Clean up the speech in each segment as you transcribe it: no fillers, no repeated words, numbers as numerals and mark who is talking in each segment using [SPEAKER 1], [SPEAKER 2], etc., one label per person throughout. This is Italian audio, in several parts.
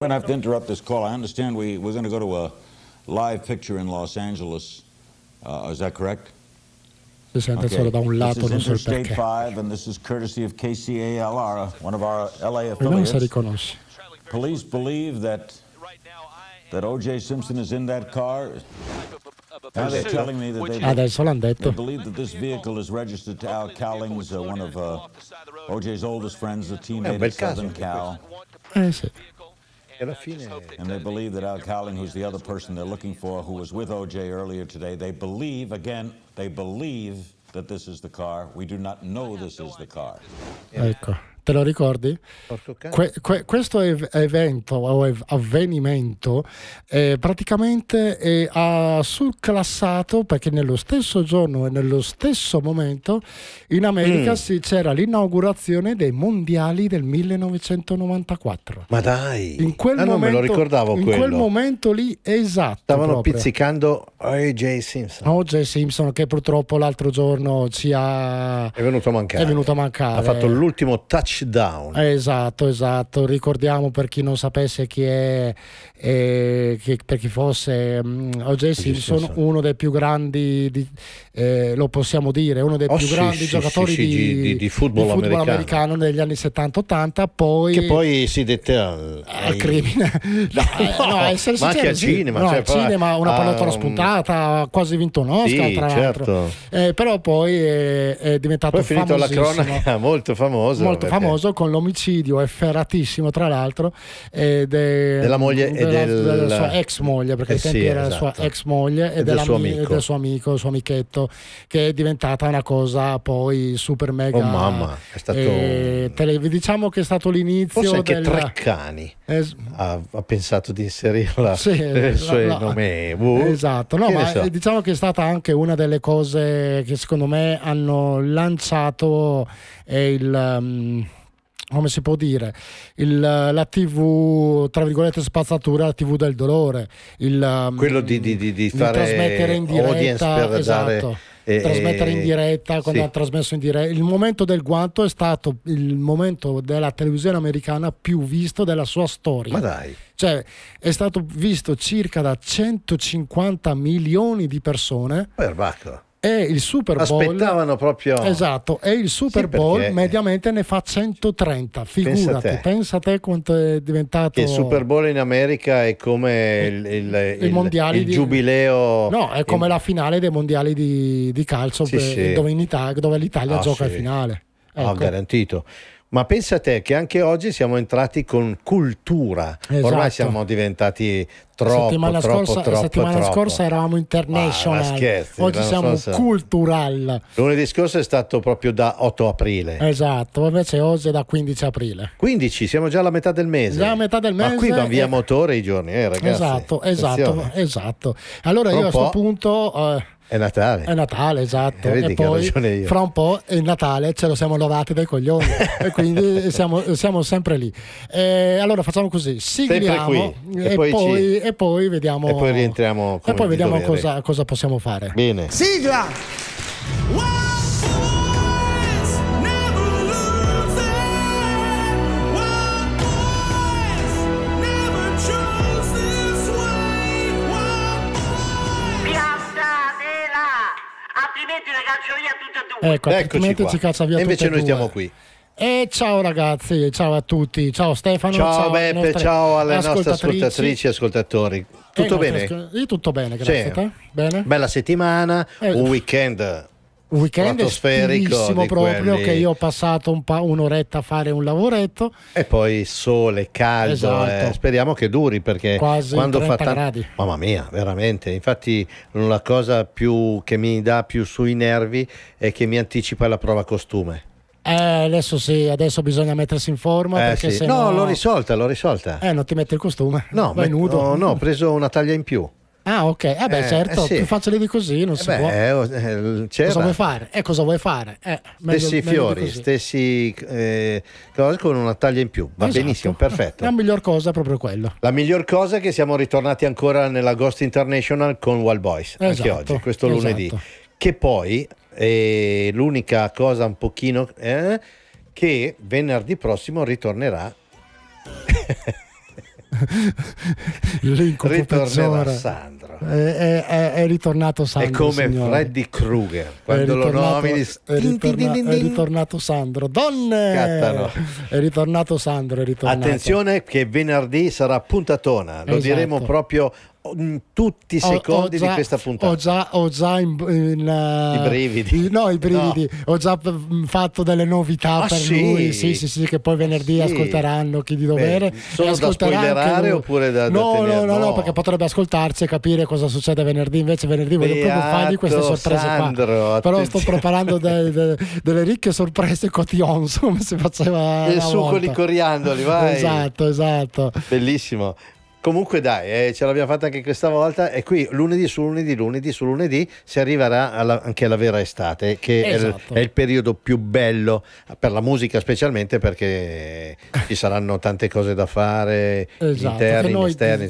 [SPEAKER 1] I have to interrupt this call. I understand we're going to go to a live picture in Los Angeles. Is that correct?
[SPEAKER 2] Si sente solo da un lato, non so il
[SPEAKER 1] Interstate
[SPEAKER 2] perché.
[SPEAKER 1] 5, and this is courtesy of KCALR, one of our LA
[SPEAKER 2] Vediamo se
[SPEAKER 1] affiliates.
[SPEAKER 2] riconosci.
[SPEAKER 1] Police believe that O.J. Simpson is in that car. Now they're telling me that
[SPEAKER 2] Adesso l'hanno
[SPEAKER 1] they
[SPEAKER 2] detto.
[SPEAKER 1] believe that this vehicle is registered to Al Cowlings, one of O.J.'s oldest friends, a teammate
[SPEAKER 3] bel
[SPEAKER 1] at Southern
[SPEAKER 3] caso
[SPEAKER 1] Cal.
[SPEAKER 2] Sì.
[SPEAKER 3] E alla fine
[SPEAKER 1] And they believe that Al Cowling, who's the other person they're looking for, who was with O.J. earlier today, they believe that this is the car. We do not know this is the car.
[SPEAKER 2] Ecco, te lo ricordi?
[SPEAKER 3] porco cane.
[SPEAKER 2] Questo evento o avvenimento praticamente ha surclassato, perché nello stesso giorno e nello stesso momento in America c'era l'inaugurazione dei mondiali del 1994.
[SPEAKER 3] Ma dai,
[SPEAKER 2] In quel
[SPEAKER 3] non me lo ricordavo
[SPEAKER 2] in
[SPEAKER 3] quello.
[SPEAKER 2] quel momento lì, esatto.
[SPEAKER 3] Stavano
[SPEAKER 2] proprio.
[SPEAKER 3] pizzicando O.J. Simpson.
[SPEAKER 2] O.J. Simpson, che purtroppo l'altro giorno
[SPEAKER 3] È venuto a mancare.
[SPEAKER 2] è venuto a mancare.
[SPEAKER 3] Ha fatto l'ultimo touchdown.
[SPEAKER 2] Esatto. Ricordiamo, per chi non sapesse chi è, per chi fosse O.J. Simpson, uno dei più grandi, lo possiamo dire, uno dei più grandi giocatori
[SPEAKER 3] di football
[SPEAKER 2] americano negli anni 70-80, poi
[SPEAKER 3] che poi si dette
[SPEAKER 2] al crimine. No, essere
[SPEAKER 3] ma anche
[SPEAKER 2] sincero,
[SPEAKER 3] al
[SPEAKER 2] sì.
[SPEAKER 3] cinema,
[SPEAKER 2] No,
[SPEAKER 3] cioè,
[SPEAKER 2] al cinema una pallottola spuntata, ha quasi vinto un Oscar,
[SPEAKER 3] sì,
[SPEAKER 2] tra l'altro.
[SPEAKER 3] certo.
[SPEAKER 2] Però poi è diventato
[SPEAKER 3] Poi è finito alla
[SPEAKER 2] famosissimo.
[SPEAKER 3] cronaca molto famoso.
[SPEAKER 2] Molto
[SPEAKER 3] perché
[SPEAKER 2] famoso, con l'omicidio efferatissimo, tra l'altro,
[SPEAKER 3] della moglie e
[SPEAKER 2] della sua ex moglie, perché ai tempi
[SPEAKER 3] sì,
[SPEAKER 2] era la
[SPEAKER 3] esatto.
[SPEAKER 2] sua ex moglie e
[SPEAKER 3] del suo amico.
[SPEAKER 2] del suo amico, il suo amichetto, che è diventata una cosa poi super mega.
[SPEAKER 3] Oh mamma, è stato
[SPEAKER 2] diciamo che è stato l'inizio
[SPEAKER 3] forse anche
[SPEAKER 2] del
[SPEAKER 3] Treccani ha pensato di inserirla
[SPEAKER 2] Sì,
[SPEAKER 3] nel suo nome.
[SPEAKER 2] Esatto, no,
[SPEAKER 3] Che ne
[SPEAKER 2] ma
[SPEAKER 3] so.
[SPEAKER 2] diciamo che è stata anche una delle cose che secondo me hanno lanciato come si può dire, la TV, tra virgolette, spazzatura, la TV del dolore,
[SPEAKER 3] quello di fare
[SPEAKER 2] trasmettere in diretta,
[SPEAKER 3] audience per
[SPEAKER 2] esatto, trasmettere in diretta, quando
[SPEAKER 3] sì.
[SPEAKER 2] ha trasmesso in diretta. Il momento del guanto è stato il momento della televisione americana più visto della sua storia.
[SPEAKER 3] Ma dai,
[SPEAKER 2] Cioè, è stato visto circa da 150 milioni di persone.
[SPEAKER 3] perbacco.
[SPEAKER 2] E il Super Bowl
[SPEAKER 3] Aspettavano proprio.
[SPEAKER 2] Esatto, e il Super
[SPEAKER 3] Sì,
[SPEAKER 2] Bowl
[SPEAKER 3] perché
[SPEAKER 2] mediamente ne fa 130. Figurati, pensa te quanto è diventato.
[SPEAKER 3] Che il Super Bowl in America è come il giubileo.
[SPEAKER 2] No, è come la finale dei mondiali di calcio,
[SPEAKER 3] sì.
[SPEAKER 2] dove l'Italia gioca il finale. Ecco.
[SPEAKER 3] Garantito. Ma pensa te che anche oggi siamo entrati con cultura.
[SPEAKER 2] Esatto.
[SPEAKER 3] Ormai siamo diventati troppo.
[SPEAKER 2] Settimana scorsa eravamo international,
[SPEAKER 3] scherzi,
[SPEAKER 2] oggi siamo cultural.
[SPEAKER 3] Lunedì scorso è stato proprio da 8 aprile.
[SPEAKER 2] Esatto, invece oggi è da 15 aprile.
[SPEAKER 3] 15, siamo già alla metà del mese.
[SPEAKER 2] Già a metà del mese.
[SPEAKER 3] Ma qui va via motore i giorni, ragazzi.
[SPEAKER 2] Esatto. Allora io a questo punto...
[SPEAKER 3] È Natale.
[SPEAKER 2] È Natale, esatto.
[SPEAKER 3] Vedi
[SPEAKER 2] E
[SPEAKER 3] che ho
[SPEAKER 2] poi
[SPEAKER 3] ragione io.
[SPEAKER 2] fra un po' è Natale, ce lo siamo lavati dai coglioni e quindi siamo sempre lì. Allora facciamo così, sigliamo e poi vediamo.
[SPEAKER 3] E poi rientriamo con
[SPEAKER 2] e poi vediamo
[SPEAKER 3] dovere.
[SPEAKER 2] cosa possiamo fare.
[SPEAKER 3] Bene.
[SPEAKER 4] Sigla!
[SPEAKER 5] Altrimenti le caccio via tutte e due.
[SPEAKER 2] Ecco, altrimenti ci caccia via
[SPEAKER 3] e invece
[SPEAKER 2] tutte e
[SPEAKER 3] noi
[SPEAKER 2] due.
[SPEAKER 3] stiamo qui.
[SPEAKER 2] E ciao ragazzi, ciao a tutti, ciao Stefano,
[SPEAKER 3] ciao Beppe, ciao alle nostre ascoltatrici e ascoltatori. Tutto bene?
[SPEAKER 2] Tutto bene, grazie a te. Bene?
[SPEAKER 3] Bella settimana, un weekend
[SPEAKER 2] stratosferico proprio, quelli... che io ho passato un'oretta a fare un lavoretto
[SPEAKER 3] e poi sole, caldo, esatto. Speriamo che duri, perché
[SPEAKER 2] quasi
[SPEAKER 3] quando
[SPEAKER 2] 30
[SPEAKER 3] fa
[SPEAKER 2] gradi.
[SPEAKER 3] Mamma mia, veramente. Infatti la cosa più che mi dà più sui nervi è che mi anticipa la prova costume.
[SPEAKER 2] Adesso sì, adesso bisogna mettersi in forma, perché
[SPEAKER 3] sì.
[SPEAKER 2] se
[SPEAKER 3] no, l'ho risolta.
[SPEAKER 2] Non ti metti il costume?
[SPEAKER 3] No,
[SPEAKER 2] vai nudo.
[SPEAKER 3] No, ho preso una taglia in più.
[SPEAKER 2] Ah, ok, certo,
[SPEAKER 3] sì.
[SPEAKER 2] più facile di così non si può. Cosa vuoi fare? Cosa vuoi fare?
[SPEAKER 3] Stessi fiori, stessi cose con una taglia in più, va benissimo, perfetto.
[SPEAKER 2] La miglior cosa è proprio quello.
[SPEAKER 3] La miglior cosa è che siamo ritornati ancora nella Ghost International con Wild Boys, anche oggi, questo lunedì. Che poi è l'unica cosa un pochino che venerdì prossimo ritornerà
[SPEAKER 2] L'incubo
[SPEAKER 3] ritornerà
[SPEAKER 2] peggiore.
[SPEAKER 3] Sandro.
[SPEAKER 2] È ritornato Sandro.
[SPEAKER 3] È come
[SPEAKER 2] signori.
[SPEAKER 3] Freddy Krueger, quando lo nomini
[SPEAKER 2] è ritornato Sandro. Donne!
[SPEAKER 3] Scattano.
[SPEAKER 2] È ritornato Sandro, è ritornato.
[SPEAKER 3] Attenzione che venerdì sarà puntatona, lo diremo proprio in tutti i secondi di questa puntata.
[SPEAKER 2] Ho già i
[SPEAKER 3] brividi.
[SPEAKER 2] I brividi. No. Ho già fatto delle novità per lui. Sì, che poi venerdì ascolteranno chi di dovere.
[SPEAKER 3] Sono da spoilerare oppure da tenere?
[SPEAKER 2] No, perché potrebbe ascoltarci e capire cosa succede venerdì. Invece venerdì voglio proprio fargli queste sorprese qua. Però sto preparando delle ricche sorprese cotillon, come si faceva
[SPEAKER 3] il succo di coriandoli, vai.
[SPEAKER 2] Esatto.
[SPEAKER 3] Bellissimo. Comunque dai, ce l'abbiamo fatta anche questa volta e qui lunedì su lunedì si arriverà anche alla vera estate, che è il periodo più bello per la musica, specialmente perché ci saranno tante cose da fare, interni, esterni.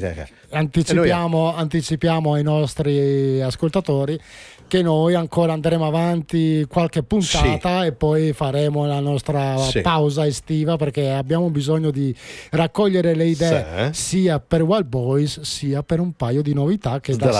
[SPEAKER 2] Anticipiamo ai nostri ascoltatori che noi ancora andremo avanti qualche puntata e poi faremo la nostra pausa estiva, perché abbiamo bisogno di raccogliere le idee sia per Wild Boys sia per un paio di novità che da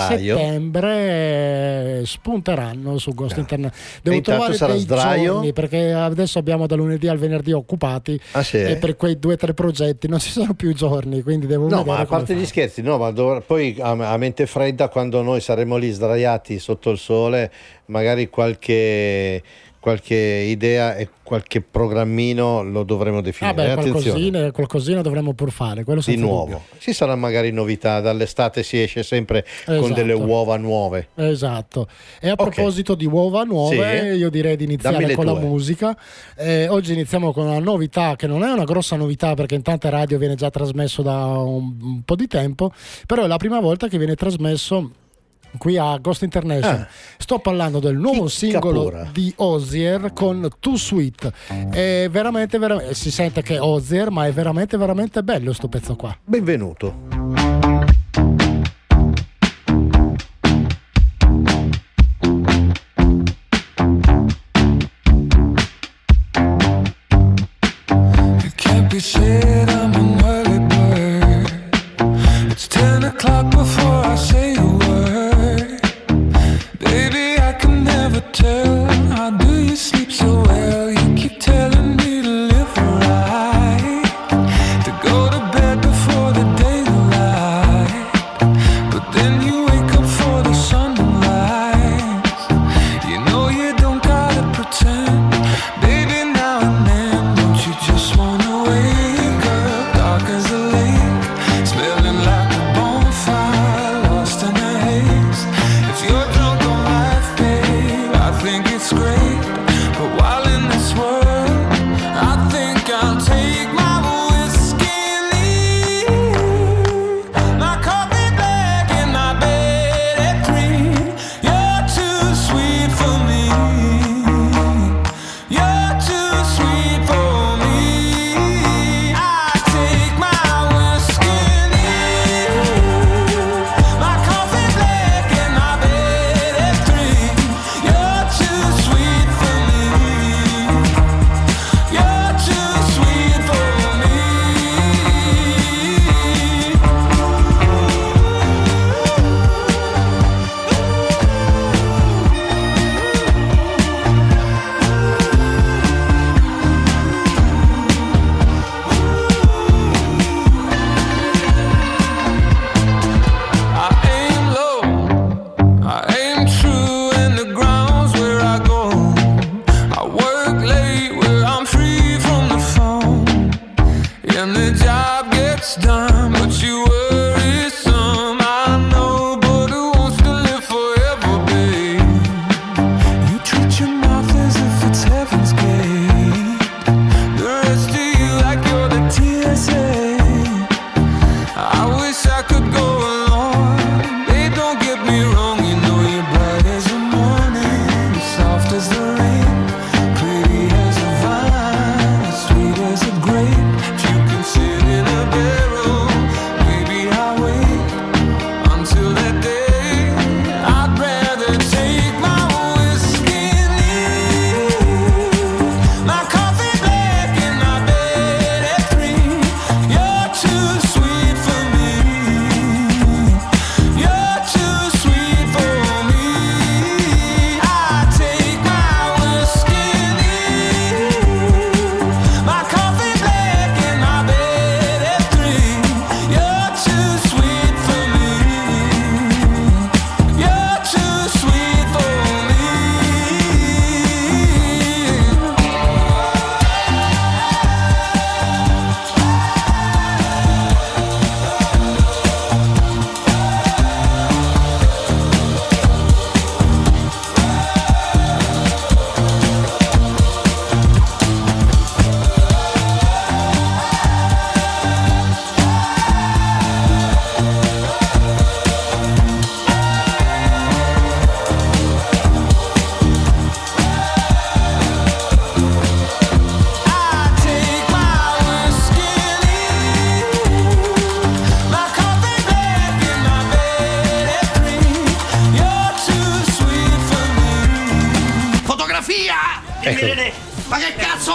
[SPEAKER 2] settembre spunteranno su Ghost Internet. Devo trovare dei giorni, perché adesso abbiamo da lunedì al venerdì occupati e per quei 2 o 3 progetti non ci sono più giorni, quindi devo vedere.
[SPEAKER 3] Ma a parte gli scherzi, poi a mente fredda, quando noi saremo lì sdraiati sotto il sole, magari qualche idea e qualche programmino lo dovremo definire.
[SPEAKER 2] Qualcosina dovremmo pur fare, quello
[SPEAKER 3] di nuovo. Dubbio. Ci saranno magari novità, dall'estate si esce sempre con delle uova nuove.
[SPEAKER 2] Esatto. E a proposito di uova nuove, io direi di iniziare con la musica. Oggi iniziamo con una novità che non è una grossa novità, perché in tante radio viene già trasmesso da un po' di tempo, però è la prima volta che viene trasmesso qui a Ghost International. Sto parlando del nuovo singolo di Hozier con Too Sweet. È veramente si sente che è Hozier, ma è veramente bello sto pezzo qua.
[SPEAKER 3] Benvenuto.
[SPEAKER 4] It's 10 o'clock before I say a word. Baby, I can never tell. How do you sleep so well? You keep telling me to live right, to go to bed before the daylight, but then you wake up for the sunrise. You know you don't gotta pretend. Baby, now and then, don't you just wanna wake up?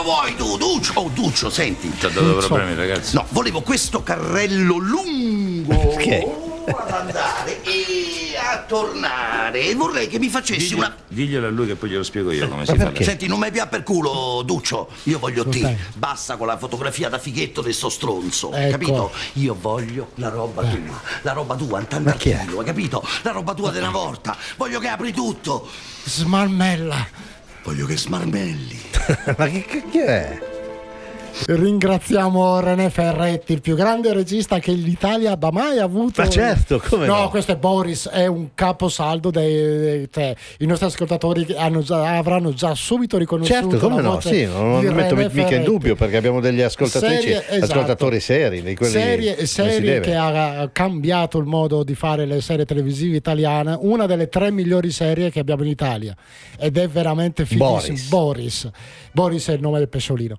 [SPEAKER 6] vuoi tu, Duccio? Oh, Duccio, senti.
[SPEAKER 7] C'ha dato problemi, ragazzi.
[SPEAKER 6] No, volevo questo carrello lungo
[SPEAKER 3] Perché?
[SPEAKER 6] ad andare e a tornare. Vorrei che mi facessi una...
[SPEAKER 7] Diglielo a lui che poi glielo spiego io come si fa.
[SPEAKER 6] Senti, non mi piace per culo, Duccio. Io voglio te. Basta con la fotografia da fighetto di sto stronzo.
[SPEAKER 2] Ecco.
[SPEAKER 6] Capito? Io voglio la roba tua. La roba tua, un tant'archino, hai capito? La roba tua di una volta. Voglio che apri tutto.
[SPEAKER 2] Smarmella.
[SPEAKER 6] Voglio che smarmelli.
[SPEAKER 3] Ma che è?
[SPEAKER 2] Ringraziamo René Ferretti, il più grande regista che l'Italia abbia mai avuto.
[SPEAKER 3] Ma certo, come no?
[SPEAKER 2] No, questo è Boris, è un caposaldo i nostri ascoltatori che avranno già subito riconosciuto.
[SPEAKER 3] Certo, come
[SPEAKER 2] la
[SPEAKER 3] no?
[SPEAKER 2] voce
[SPEAKER 3] Sì, non
[SPEAKER 2] di
[SPEAKER 3] lo metto
[SPEAKER 2] René
[SPEAKER 3] mica in
[SPEAKER 2] Ferretti.
[SPEAKER 3] dubbio, perché abbiamo degli ascoltatrici, ascoltatori seri, di quelli
[SPEAKER 2] serie che ha cambiato il modo di fare le serie televisive italiane, una delle 3 migliori serie che abbiamo in Italia, ed è veramente fighissimo. Boris è il nome del pesciolino.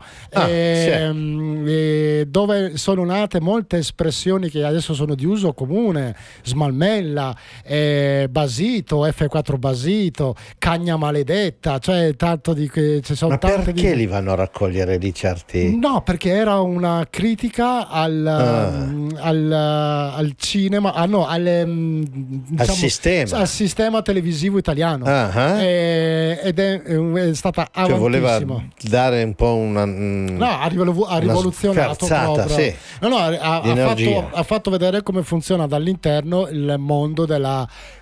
[SPEAKER 2] Dove sono nate molte espressioni che adesso sono di uso comune: smalmella, basito, F4 basito, cagna maledetta, cioè tanto di che ci sono.
[SPEAKER 3] Ma
[SPEAKER 2] tante
[SPEAKER 3] perché li vanno a raccogliere di certi?
[SPEAKER 2] No, perché era una critica al cinema, diciamo, al sistema televisivo italiano. Ed è stata avantissima.
[SPEAKER 3] Cioè voleva dare un po' una
[SPEAKER 2] ha rivoluzionato proprio.
[SPEAKER 3] Sì.
[SPEAKER 2] Ha fatto vedere come funziona dall'interno il mondo delle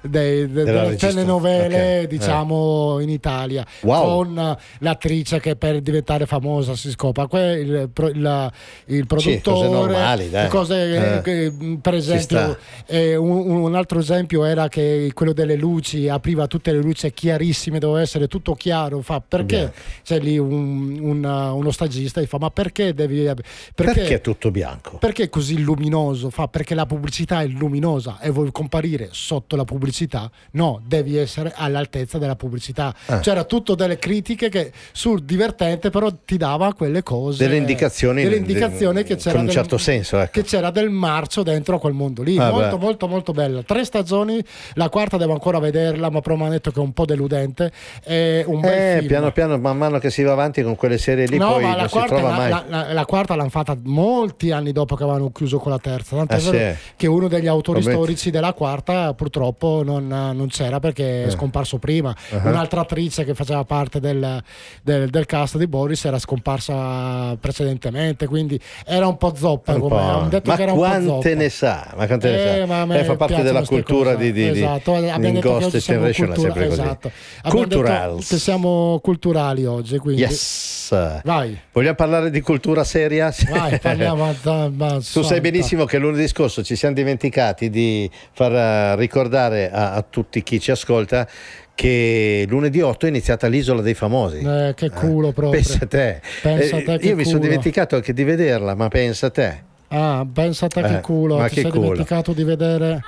[SPEAKER 2] telenovele, diciamo, in Italia.
[SPEAKER 3] Wow.
[SPEAKER 2] Con l'attrice che per diventare famosa si scopa, il produttore,
[SPEAKER 3] cose normali, dai.
[SPEAKER 2] Per esempio, un altro esempio era che quello delle luci apriva tutte le luci chiarissime, doveva essere tutto chiaro. Perché c'è lì uno stagista e fa: ma perché perché
[SPEAKER 3] è tutto bianco?
[SPEAKER 2] Perché è così luminoso? Perché la pubblicità è luminosa e vuoi comparire sotto la pubblicità? No, devi essere all'altezza della pubblicità. C'era tutto delle critiche che sul divertente, però ti dava quelle cose,
[SPEAKER 3] delle indicazioni
[SPEAKER 2] che c'era
[SPEAKER 3] con un certo senso, ecco.
[SPEAKER 2] che c'era del marcio dentro a quel mondo lì. Molto molto molto bella. 3 stagioni, la quarta devo ancora vederla, ma però mi hanno detto che è un po' deludente. È un bel film.
[SPEAKER 3] Piano piano, man mano che si va avanti con quelle serie lì, poi non si trova mai.
[SPEAKER 2] La quarta l'hanno fatta molti anni dopo che avevano chiuso con la terza, tanto è vero che uno degli autori storici della quarta purtroppo non c'era, perché è scomparso prima. Un'altra attrice che faceva parte del cast di Boris era scomparsa precedentemente, quindi era un po' zoppa.
[SPEAKER 3] Ma quante ne sa? Ma fa parte della cultura di in Ghost Generation, è sempre così. Culturals.
[SPEAKER 2] Che siamo culturali oggi, quindi vai.
[SPEAKER 3] Vogliamo parlare di cultura seria?
[SPEAKER 2] Vai, parliamo.
[SPEAKER 3] Tu sai benissimo che lunedì scorso ci siamo dimenticati di far ricordare a tutti chi ci ascolta che lunedì 8 è iniziata l'Isola dei Famosi.
[SPEAKER 2] Che culo proprio.
[SPEAKER 3] Pensa a te. Io mi sono dimenticato anche di vederla, ma pensa a te.
[SPEAKER 2] Pensa a te che culo. Ti sei dimenticato di vedere.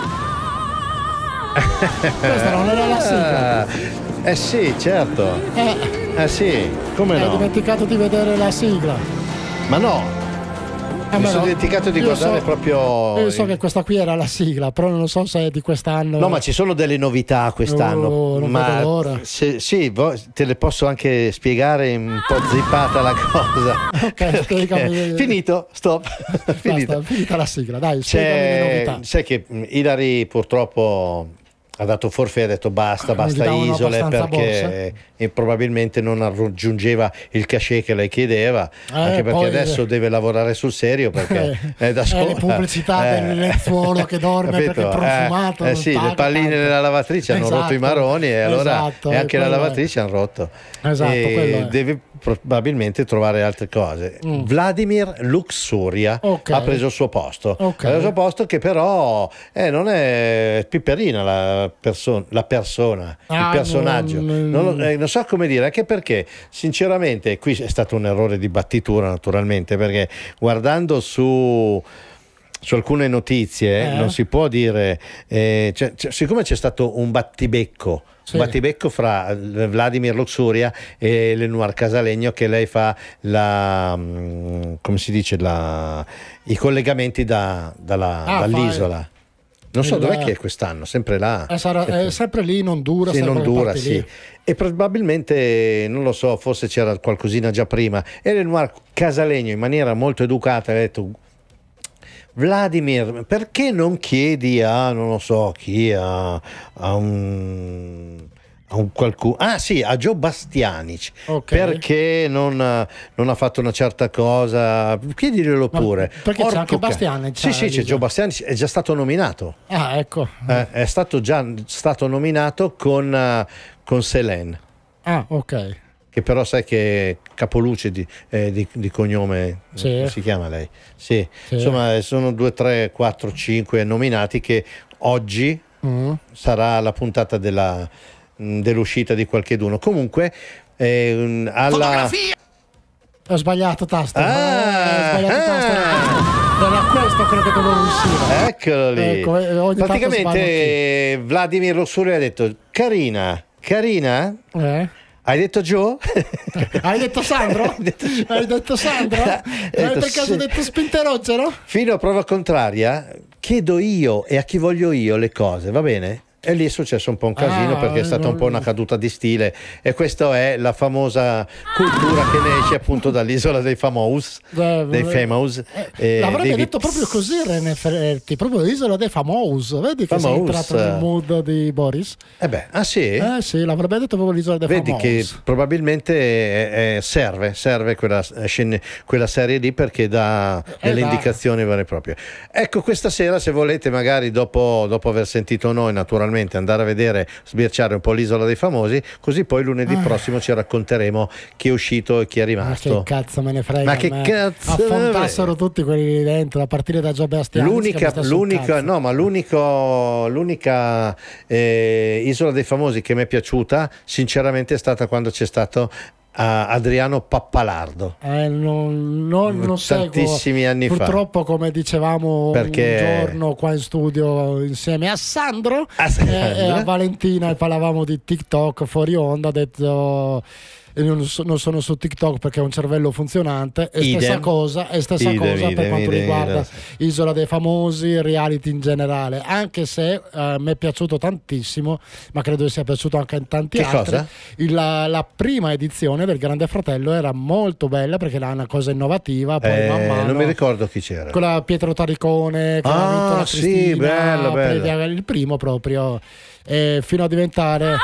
[SPEAKER 2] Questa non era la sigla.
[SPEAKER 3] Sì, certo. Sì, come no?
[SPEAKER 2] Hai dimenticato di vedere la sigla.
[SPEAKER 3] Ma no. Mi sono dimenticato di guardare proprio.
[SPEAKER 2] Io so che questa qui era la sigla, però non so se è di quest'anno.
[SPEAKER 3] No, ma ci sono delle novità quest'anno.
[SPEAKER 2] Non vedo l'ora.
[SPEAKER 3] Sì, te le posso anche spiegare un po' zippata la cosa.
[SPEAKER 2] Ok, spiegami.
[SPEAKER 3] Finito, stop.
[SPEAKER 2] Finita la sigla, dai, spiegami le novità.
[SPEAKER 3] Sai che Ilari purtroppo ha dato forfè, ha detto basta isole, perché probabilmente non raggiungeva il cachet che lei chiedeva, anche perché adesso deve lavorare sul serio, perché è da sola.
[SPEAKER 2] Le pubblicità del lenzuolo che dorme,
[SPEAKER 3] capito?
[SPEAKER 2] Perché è profumato.
[SPEAKER 3] Le palline nella lavatrice hanno rotto i maroni, e allora e anche la lavatrice hanno rotto. Deve probabilmente trovare altre cose. Vladimir Luxuria ha preso il suo posto. Ha preso il suo posto, che però non è piperina la persona, il personaggio. Non so come dire, anche perché sinceramente qui è stato un errore di battitura, naturalmente, perché guardando su alcune notizie non si può dire, siccome c'è stato un battibecco fra Vladimir Luxuria e Lenoir Casalegno, che lei fa come si dice, i collegamenti dall'isola. Non so dov'è che è quest'anno, sempre là.
[SPEAKER 2] È sempre lì in Honduras.
[SPEAKER 3] Sì, in Honduras, sì. Lì. E probabilmente, non lo so, forse c'era qualcosina già prima. Eleanor Casalegno, in maniera molto educata, ha detto: Vladimir, perché non chiedi a, non lo so chi, a un qualcuno, a Joe Bastianic, perché non ha fatto una certa cosa, chiediglielo pure.
[SPEAKER 2] Perché c'è anche Bastianic?
[SPEAKER 3] Sì, c'è Joe Bastianic, è già stato nominato.
[SPEAKER 2] Ah, ecco.
[SPEAKER 3] È stato nominato con Selene.
[SPEAKER 2] Ah, ok.
[SPEAKER 3] Che però sai che è capoluce di cognome, come si chiama lei? Sì. Insomma, sono 2, 3, 4, 5 nominati che oggi sarà la puntata dell'uscita di qualcheduno. Comunque
[SPEAKER 6] Fotografia!
[SPEAKER 2] Ho sbagliato tasto. Era questo quello che dovevo uscire.
[SPEAKER 3] Eccolo lì.
[SPEAKER 2] Ecco,
[SPEAKER 3] praticamente Vladimir Luxuria ha detto: Carina? Hai detto Joe?
[SPEAKER 2] Hai detto Sandro? Hai detto Sandro? Per caso hai detto Spinterogero?
[SPEAKER 3] Fino a prova contraria, chiedo io e a chi voglio io le cose, va bene? E lì è successo un po' un casino perché è stata un po' una caduta di stile, e questa è la famosa cultura che ne esce appunto dall'isola dei Famous,
[SPEAKER 2] l'avrebbe detto proprio così René Ferretti, proprio l'isola dei Famous, vedi che sei entrato nel mood di Boris?
[SPEAKER 3] Sì?
[SPEAKER 2] Sì, l'avrebbe detto proprio l'isola dei Famous.
[SPEAKER 3] Vedi che probabilmente serve quella serie lì, perché dà delle indicazioni vere e proprie. Ecco, questa sera, se volete, magari dopo aver sentito noi, naturalmente andare a vedere, sbirciare un po' l'isola dei famosi, così poi lunedì prossimo ci racconteremo chi è uscito e chi è rimasto.
[SPEAKER 2] Ma che cazzo me ne frega?
[SPEAKER 3] Ma che cazzo
[SPEAKER 2] affondassero tutti quelli lì dentro, a partire da Joe Bastianic.
[SPEAKER 3] L'unica isola dei famosi che mi è piaciuta sinceramente è stata quando c'è stato Adriano Pappalardo,
[SPEAKER 2] non
[SPEAKER 3] tantissimi anni fa,
[SPEAKER 2] purtroppo, come dicevamo un giorno qua in studio insieme a Sandro e a Valentina, e parlavamo di TikTok fuori onda. Ha detto: non sono su TikTok perché ho un cervello funzionante. E stessa cosa per quanto riguarda Isola dei Famosi, reality in generale, anche se mi è piaciuto tantissimo, ma credo sia piaciuto anche in tanti altri. La prima edizione del Grande Fratello era molto bella perché era una cosa innovativa, poi man mano,
[SPEAKER 3] non mi ricordo chi c'era,
[SPEAKER 2] quella Pietro Taricone che ha vinto la Cristina,
[SPEAKER 3] bello.
[SPEAKER 2] Il primo proprio, fino a diventare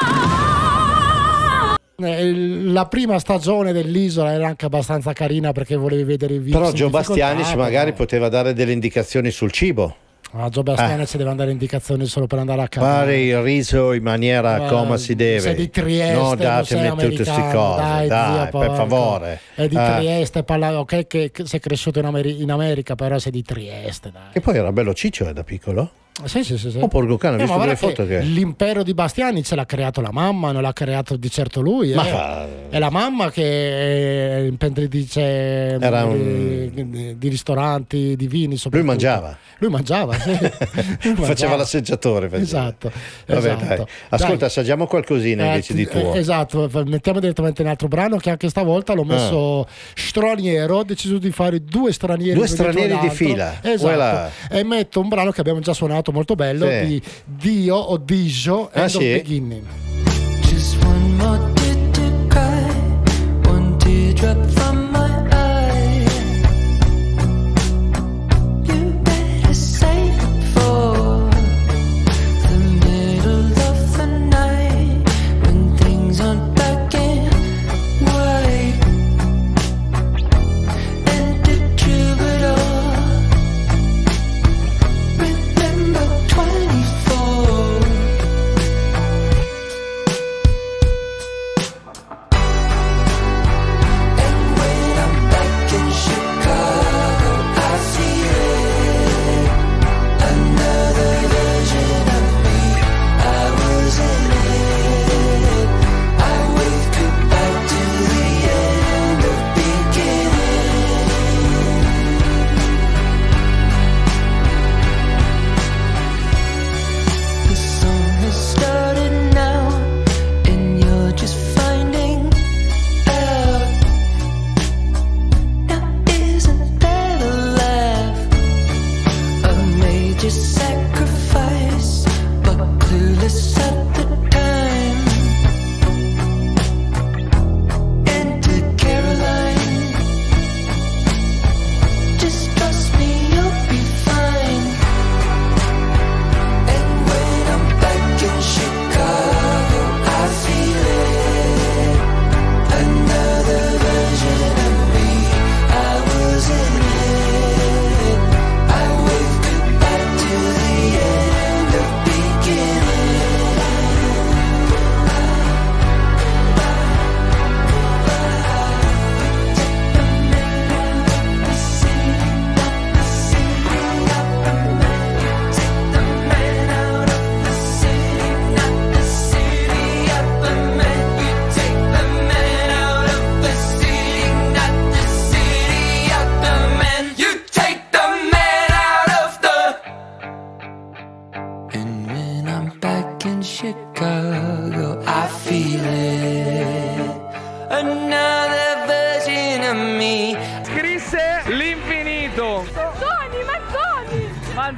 [SPEAKER 2] la prima stagione dell'isola era anche abbastanza carina perché volevi vedere i video.
[SPEAKER 3] Però Joe Bastianic magari poteva dare delle indicazioni sul cibo.
[SPEAKER 2] Joe Bastianic deve andare indicazioni solo per andare a casa.
[SPEAKER 3] Fare il riso in maniera come si deve.
[SPEAKER 2] Sei di Trieste,
[SPEAKER 3] no, datemi tutte queste cose, dai, per favore.
[SPEAKER 2] È di Trieste, ok che sei cresciuto in America, però sei di Trieste, dai.
[SPEAKER 3] E poi era bello ciccio da piccolo.
[SPEAKER 2] Sì.
[SPEAKER 3] Porco cane, ho visto delle foto che
[SPEAKER 2] l'impero di Bastianic l'ha creato la mamma, non l'ha creato di certo lui. È la mamma che è imprenditrice di ristoranti, di vini soprattutto. Lui mangiava, sì.
[SPEAKER 3] Faceva l'assaggiatore.
[SPEAKER 2] Esatto.
[SPEAKER 3] Dai. Ascolta, assaggiamo qualcosina invece di tuo.
[SPEAKER 2] Esatto, mettiamo direttamente un altro brano che anche stavolta l'ho messo straniero. Ho deciso di fare due stranieri
[SPEAKER 3] di fila.
[SPEAKER 2] Esatto. E metto un brano che abbiamo già suonato molto bello, di Dio o Dijo, End of Beginning.
[SPEAKER 4] Just one more tear to cry, one teardrop from my eye. You better save it for the middle of the night, when things aren't black and white. And the troubadour, remember 24. And when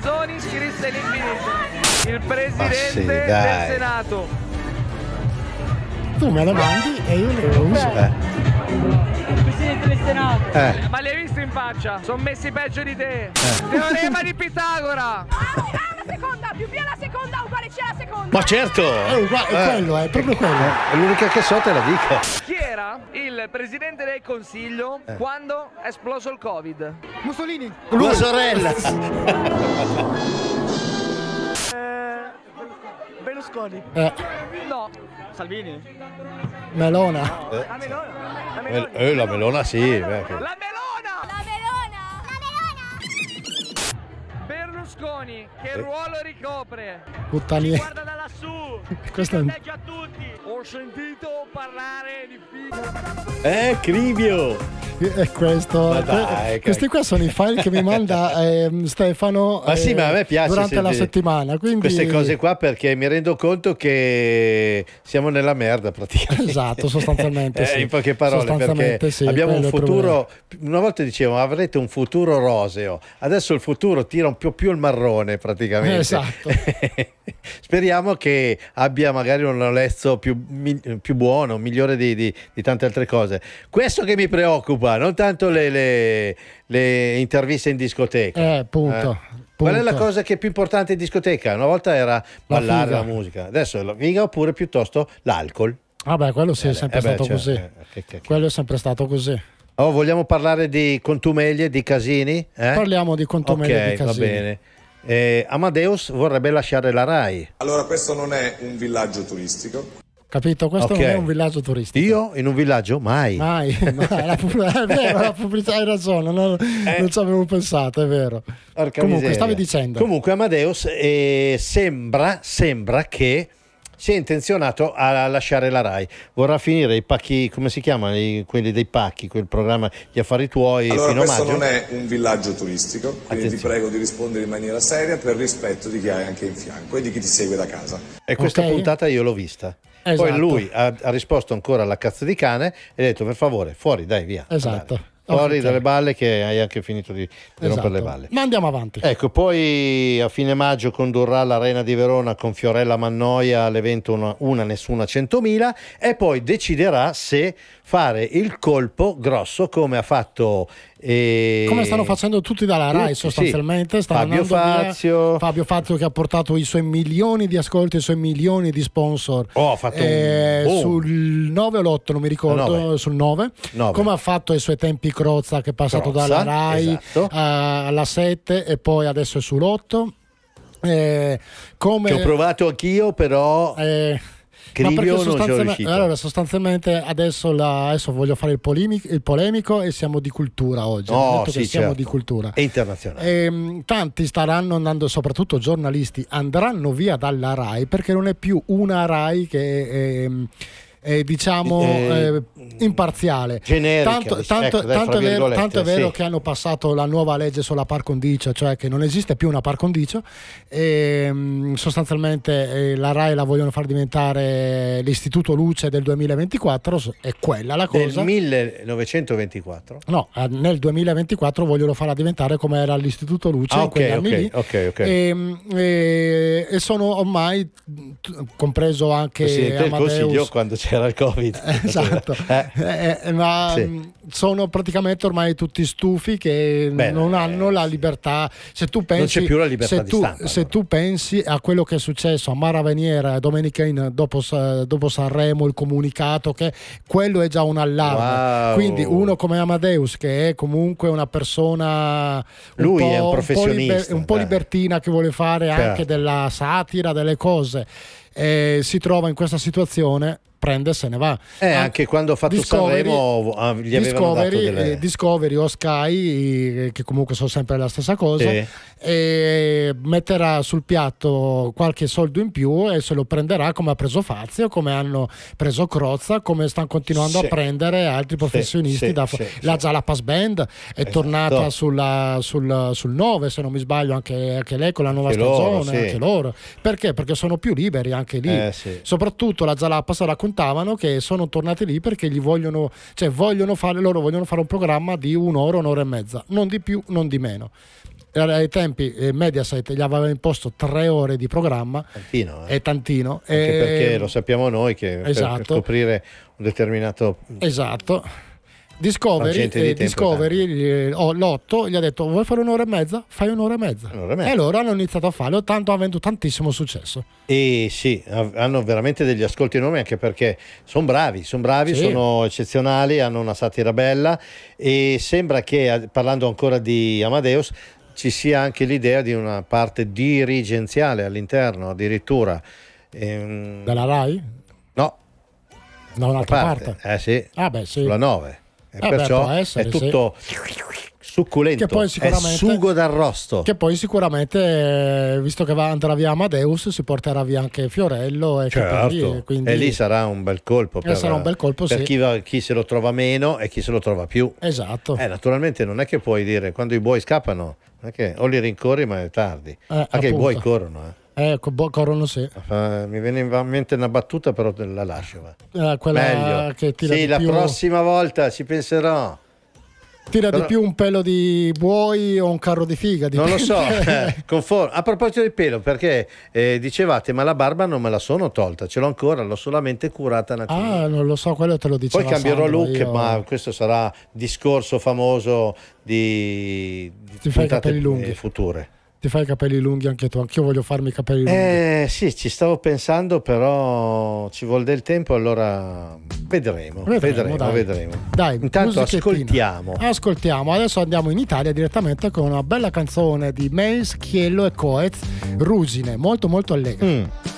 [SPEAKER 8] Manzoni scrisse l'infinito. Il presidente
[SPEAKER 3] sì,
[SPEAKER 8] del
[SPEAKER 3] dai.
[SPEAKER 8] Senato.
[SPEAKER 2] Tu me le mandi e io le uso.
[SPEAKER 8] Il presidente del Senato. Ma li hai visto in faccia? Sono messi peggio di te. Teorema di Pitagora.
[SPEAKER 9] La seconda, più B alla seconda uguale C alla seconda.
[SPEAKER 3] Ma certo!
[SPEAKER 2] È quello, è proprio quello.
[SPEAKER 3] È l'unica che so, te la dico.
[SPEAKER 8] Chi era il presidente del Consiglio quando è esploso il Covid?
[SPEAKER 2] Mussolini.
[SPEAKER 3] Tua sorella.
[SPEAKER 8] Berlusconi. No. Salvini.
[SPEAKER 2] Melona.
[SPEAKER 8] La Melona.
[SPEAKER 3] La melona sì.
[SPEAKER 8] La Melona. Berlusconi, che ruolo ricopre?
[SPEAKER 2] Puttanie.
[SPEAKER 8] Guarda da lassù.
[SPEAKER 2] Questo è un...
[SPEAKER 8] a tutti. Ho sentito parlare di figo.
[SPEAKER 3] Cribio.
[SPEAKER 2] È questo.
[SPEAKER 3] Ma dai,
[SPEAKER 2] questi qua sono i file che mi manda Stefano
[SPEAKER 3] Ma sì, ma a me piace
[SPEAKER 2] durante la
[SPEAKER 3] sentire
[SPEAKER 2] settimana. Quindi...
[SPEAKER 3] queste cose qua, perché mi rendo conto che siamo nella merda praticamente.
[SPEAKER 2] Esatto, sostanzialmente sì.
[SPEAKER 3] In poche parole, perché
[SPEAKER 2] sì,
[SPEAKER 3] abbiamo un
[SPEAKER 2] quello è il
[SPEAKER 3] futuro. Una volta dicevamo avrete un futuro roseo, adesso il futuro tira un po' più il marrone praticamente.
[SPEAKER 2] Esatto.
[SPEAKER 3] Speriamo che abbia magari un lezzo più buono, migliore di tante altre cose. Questo che mi preoccupa, non tanto le interviste in discoteca.
[SPEAKER 2] Punto.
[SPEAKER 3] Qual è la cosa che è più importante in discoteca? Una volta era ballare la musica, adesso è la figa, oppure piuttosto l'alcol.
[SPEAKER 2] Vabbè, quello sì, è sempre stato così. Quello è sempre stato così.
[SPEAKER 3] Oh, vogliamo parlare di contumeglie, di casini?
[SPEAKER 2] Parliamo di contumeglie, di casini.
[SPEAKER 3] Va bene. Amadeus vorrebbe lasciare la Rai.
[SPEAKER 10] Allora, questo non è un villaggio turistico.
[SPEAKER 2] Capito? Questo non è un villaggio turistico.
[SPEAKER 3] Io in un villaggio? Mai.
[SPEAKER 2] È vero, la pubblicità, hai ragione, non ci avevo pensato, è vero.
[SPEAKER 3] Porca
[SPEAKER 2] Comunque,
[SPEAKER 3] miseria.
[SPEAKER 2] stavi dicendo.
[SPEAKER 3] Comunque Amadeus sembra che sia intenzionato a lasciare la Rai. Vorrà finire i pacchi, come si chiamano? Quelli dei pacchi, quel programma Gli affari tuoi,
[SPEAKER 10] allora,
[SPEAKER 3] fino a
[SPEAKER 10] questo
[SPEAKER 3] maggio.
[SPEAKER 10] non è un villaggio turistico, quindi ti prego di rispondere in maniera seria per rispetto di chi hai anche in fianco e di chi ti segue da casa.
[SPEAKER 3] E questa puntata io l'ho vista.
[SPEAKER 2] Esatto.
[SPEAKER 3] Poi lui ha risposto ancora alla cazzo di cane e ha detto per favore, fuori, dai, via.
[SPEAKER 2] Esatto.
[SPEAKER 3] Fuori dalle balle, che hai anche finito di rompere le balle.
[SPEAKER 2] Ma andiamo avanti.
[SPEAKER 3] Ecco, poi a fine maggio condurrà l'Arena di Verona con Fiorella Mannoia all'evento Una Nessuna 100.000 e poi deciderà se fare il colpo grosso come ha fatto
[SPEAKER 2] come stanno facendo tutti dalla Rai, sostanzialmente.
[SPEAKER 3] Sì. Fabio Fazio.
[SPEAKER 2] Fabio Fazio, che ha portato i suoi milioni di ascolti, i suoi milioni di sponsor.
[SPEAKER 3] Ha fatto
[SPEAKER 2] sul 9 o l'8, non mi ricordo, sul 9. Come ha fatto ai suoi tempi Crozza, che è passato dalla Rai alla 7 e poi adesso è sull'8.
[SPEAKER 3] Che ho provato anch'io, però Cribio non ci è riuscito.
[SPEAKER 2] Allora, sostanzialmente adesso voglio fare il polemico e siamo di cultura oggi. Siamo di cultura.
[SPEAKER 3] È internazionale.
[SPEAKER 2] Tanti staranno andando, soprattutto giornalisti, andranno via dalla Rai perché non è più una Rai che imparziale,
[SPEAKER 3] generica,
[SPEAKER 2] tanto è vero che hanno passato la nuova legge sulla par condicio, cioè che non esiste più una par condicio e sostanzialmente la Rai la vogliono far diventare l'Istituto Luce del 2024, è quella la cosa.
[SPEAKER 3] Nel 1924?
[SPEAKER 2] No, nel 2024 vogliono farla diventare come era l'Istituto Luce in quegli anni lì. E sono ormai, compreso anche
[SPEAKER 3] Presidente del
[SPEAKER 2] Amadeus,
[SPEAKER 3] Consiglio quando c'era il Covid.
[SPEAKER 2] Esatto. Ma sono praticamente ormai tutti stufi che non hanno la libertà. Se tu pensi,
[SPEAKER 3] non c'è più la libertà di stampa.
[SPEAKER 2] Se tu pensi a quello che è successo a Mara Veniera e Domenica dopo Sanremo, il comunicato, che quello è già un allarme. Quindi uno come Amadeus, che è comunque una persona
[SPEAKER 3] è un professionista,
[SPEAKER 2] un po' libertina, che vuole fare anche della satira, delle cose, si trova in questa situazione, prende e se ne va.
[SPEAKER 3] Anche quando ha fatto Sanremo gli avevano dato delle...
[SPEAKER 2] Discovery o Sky, che comunque sono sempre la stessa cosa, e metterà sul piatto qualche soldo in più e se lo prenderà, come ha preso Fazio, come hanno preso Crozza, come stanno continuando a prendere altri professionisti. La Jalapas Band è tornata sul 9, se non mi sbaglio, anche lei con la nuova stagione, anche loro. Perché? Perché sono più liberi anche lì. Soprattutto la Jalapas raccontavano che sono tornati lì perché vogliono fare un programma di un'ora e mezza, non di più, non di meno. ai tempi Mediaset gli aveva imposto 3 ore di programma,
[SPEAKER 3] tantino,
[SPEAKER 2] è tantino,
[SPEAKER 3] anche perché lo sappiamo noi che per coprire un determinato
[SPEAKER 2] Discovery l'8 gli ha detto: vuoi fare un'ora e mezza? Fai un'ora e mezza. E loro hanno iniziato a farlo, tanto ha avuto tantissimo successo.
[SPEAKER 3] E sì, hanno veramente degli ascolti enormi, anche perché sono bravi, sono eccezionali, hanno una satira bella, e sembra che, parlando ancora di Amadeus, ci sia anche l'idea di una parte dirigenziale all'interno, addirittura.
[SPEAKER 2] Della Rai?
[SPEAKER 3] No.
[SPEAKER 2] Da un'altra parte?
[SPEAKER 3] Sì.
[SPEAKER 2] Sì.
[SPEAKER 3] Sulla 9. E perciò è tutto succulento,
[SPEAKER 2] che poi
[SPEAKER 3] è sugo d'arrosto.
[SPEAKER 2] Che poi sicuramente, visto che andrà via Amadeus, si porterà via anche Fiorello,
[SPEAKER 3] certo.
[SPEAKER 2] Quindi
[SPEAKER 3] e lì sarà un bel colpo per chi se lo trova meno e chi se lo trova più.
[SPEAKER 2] Esatto.
[SPEAKER 3] Naturalmente non è che puoi dire, quando i buoi scappano, non è che o li rincorri, ma è tardi. Anche i buoi corrono.
[SPEAKER 2] Corrono, sì.
[SPEAKER 3] Mi viene in mente una battuta, però la lascio.
[SPEAKER 2] Quella
[SPEAKER 3] meglio.
[SPEAKER 2] Che tira
[SPEAKER 3] sì,
[SPEAKER 2] di
[SPEAKER 3] la
[SPEAKER 2] più...
[SPEAKER 3] prossima volta ci penserò.
[SPEAKER 2] Tira di più un pelo di buoi o un carro di figa?
[SPEAKER 3] Non lo so. A proposito del pelo, perché dicevate, ma la barba non me la sono tolta, ce l'ho ancora, l'ho solamente curata naturalmente.
[SPEAKER 2] Non lo so, quello te lo diceva.
[SPEAKER 3] Poi cambierò
[SPEAKER 2] Sandro,
[SPEAKER 3] look, ma questo sarà discorso famoso di
[SPEAKER 2] fai i capelli lunghi
[SPEAKER 3] future.
[SPEAKER 2] Ti fai i capelli lunghi anche tu? Anch'io voglio farmi i capelli lunghi.
[SPEAKER 3] Sì, ci stavo pensando, però ci vuole del tempo, allora vedremo.
[SPEAKER 2] Dai,
[SPEAKER 3] intanto ascoltiamo.
[SPEAKER 2] Adesso andiamo in Italia direttamente con una bella canzone di Mace, Chiello e Coez, Rusine, molto molto allegra.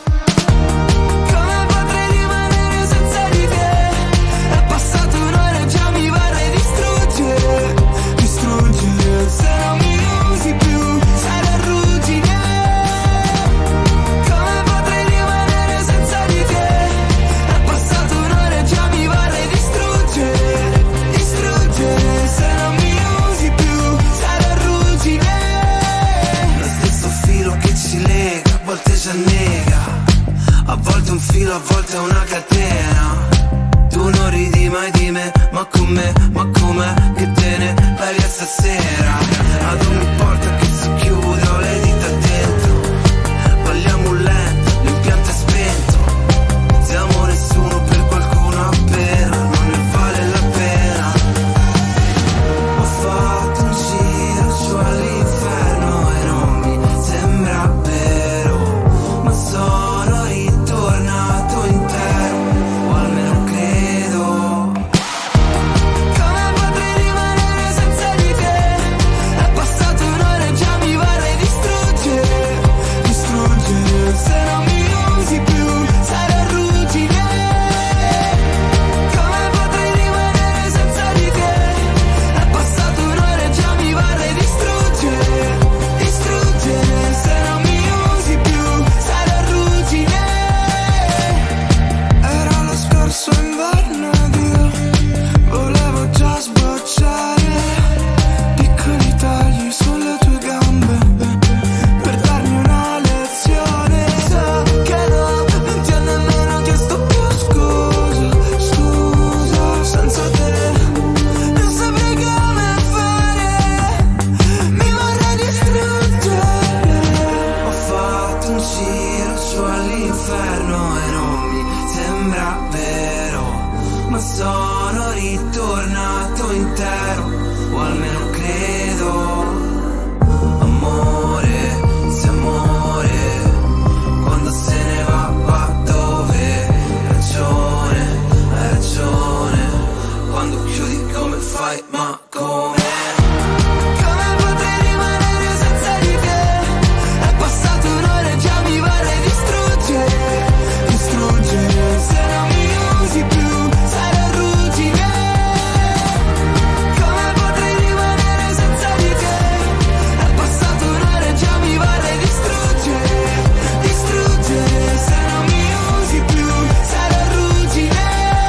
[SPEAKER 11] A volte un filo, a volte una catena. Tu non ridi mai di me, ma com'è che te ne vai via stasera? Ad ogni porta che si chiude ho le dita dentro. Balliamo lento, l'impianto è spento. Siamo nessuno per qualcuno appena, non ne vale la pena. Ho fatto un giro su all'inferno e non mi sembra vero, ma sono ritornato intero, o almeno credo. Come potrei rimanere senza di te? È passata un'ora e già mi vorrei distruggere. Se non mi usi più sarò ruggine. Come potrei rimanere senza di te? È passata un'ora e già mi vorrei distruggere. Se non mi usi più sarò ruggine. Era lo scorso inverno ed io volevo già sbocciare piccoli tagli sulle tue gambe per darmi una lezione. So che no, non ti ho nemmeno chiesto più scusa, senza te non saprei come fare, mi vorrei distruggere. Ho fatto un giro su all'inferno e non mi sembra vero, ma sono ritornato intero, o almeno credo. Amore, se amore, quando se ne va dove? Hai ragione, quando chiudi come fai, ma come? Come potrei rimanere senza di te? È passata un'ora e già mi vorrei distruggere. Se non mi usi più sarò ruggine. Come potrei rimanere senza di te? È passata un'ora e già mi vorrei distruggere. Se non mi usi più sarò ruggine.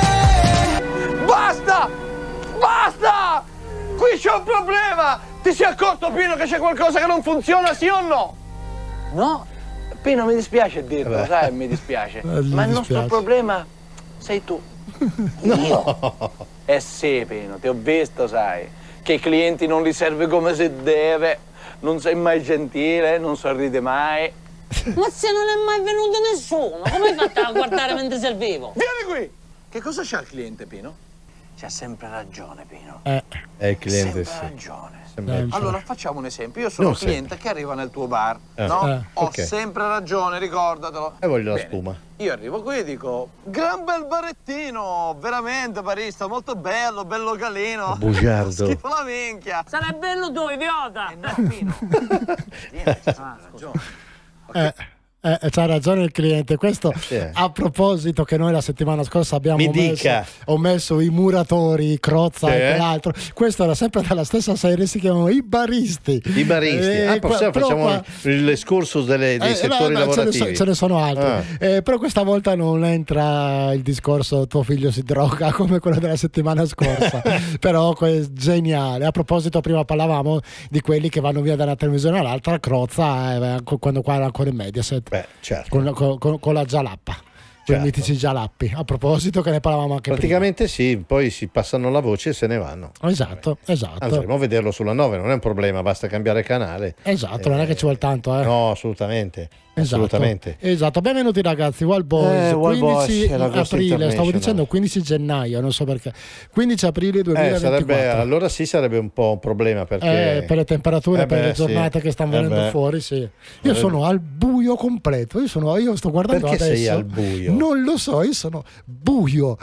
[SPEAKER 8] Basta! Basta! Qui c'è un problema! Ti sei accorto, Pino, che c'è qualcosa che non funziona, sì o no? No? Pino, mi dispiace dirlo, sai, mi dispiace. Ma il nostro problema sei tu. No! Sì, Pino, ti ho visto, sai, che i clienti non li serve come si deve. non sei mai gentile, non sorride mai.
[SPEAKER 12] Ma se non è mai venuto nessuno, come hai fatto a guardare mentre sei vivo?
[SPEAKER 8] Vieni qui! Che cosa c'ha il cliente, Pino? C'ha sempre ragione, Pino.
[SPEAKER 3] È il cliente,
[SPEAKER 8] sempre
[SPEAKER 3] sì.
[SPEAKER 8] ragione.
[SPEAKER 3] Sempre.
[SPEAKER 8] Allora facciamo un esempio. Io sono un cliente che arriva nel tuo bar, no? Ho sempre ragione, ricordatelo.
[SPEAKER 3] E voglio la spuma.
[SPEAKER 8] Io arrivo qui e dico: gran bel barettino, veramente barista, molto bello, bello calino.
[SPEAKER 3] Bugiardo.
[SPEAKER 8] Schifo la minchia.
[SPEAKER 12] Sarai bello tu, idiota!
[SPEAKER 8] No, Pino. Vieni, c'ha ragione.
[SPEAKER 2] C'ha ragione il cliente. Questo a proposito che noi la settimana scorsa abbiamo messo i muratori, Crozza e quell'altro. Questo era sempre dalla stessa serie, si chiamano i baristi.
[SPEAKER 3] I baristi. Facciamo l'escursus dei settori lavorativi.
[SPEAKER 2] Ce ne sono altri. Però questa volta non entra il discorso tuo figlio si droga come quello della settimana scorsa. Però è geniale. A proposito, prima parlavamo di quelli che vanno via da una televisione all'altra. Crozza quando qua era ancora in Mediaset.
[SPEAKER 3] Certo.
[SPEAKER 2] Con la Gialappa, i mitici Gialappi. A proposito, che ne parlavamo anche
[SPEAKER 3] praticamente prima. Sì, poi si passano la voce e se ne vanno.
[SPEAKER 2] Esatto.
[SPEAKER 3] Andremo a vederlo sulla 9, non è un problema, basta cambiare canale.
[SPEAKER 2] Esatto, non è che ci vuole tanto.
[SPEAKER 3] No, assolutamente. Assolutamente.
[SPEAKER 2] Esatto, benvenuti ragazzi. Wild Boys, 15 aprile, stavo dicendo 15 gennaio, non so perché. 15 aprile 2024.
[SPEAKER 3] Allora sarebbe un po' un problema perché
[SPEAKER 2] per le temperature, per le giornate che stanno venendo fuori, sì. Io sono al buio completo. Io sto guardando
[SPEAKER 3] perché
[SPEAKER 2] adesso.
[SPEAKER 3] Sei al buio?
[SPEAKER 2] Non lo so, io sono buio.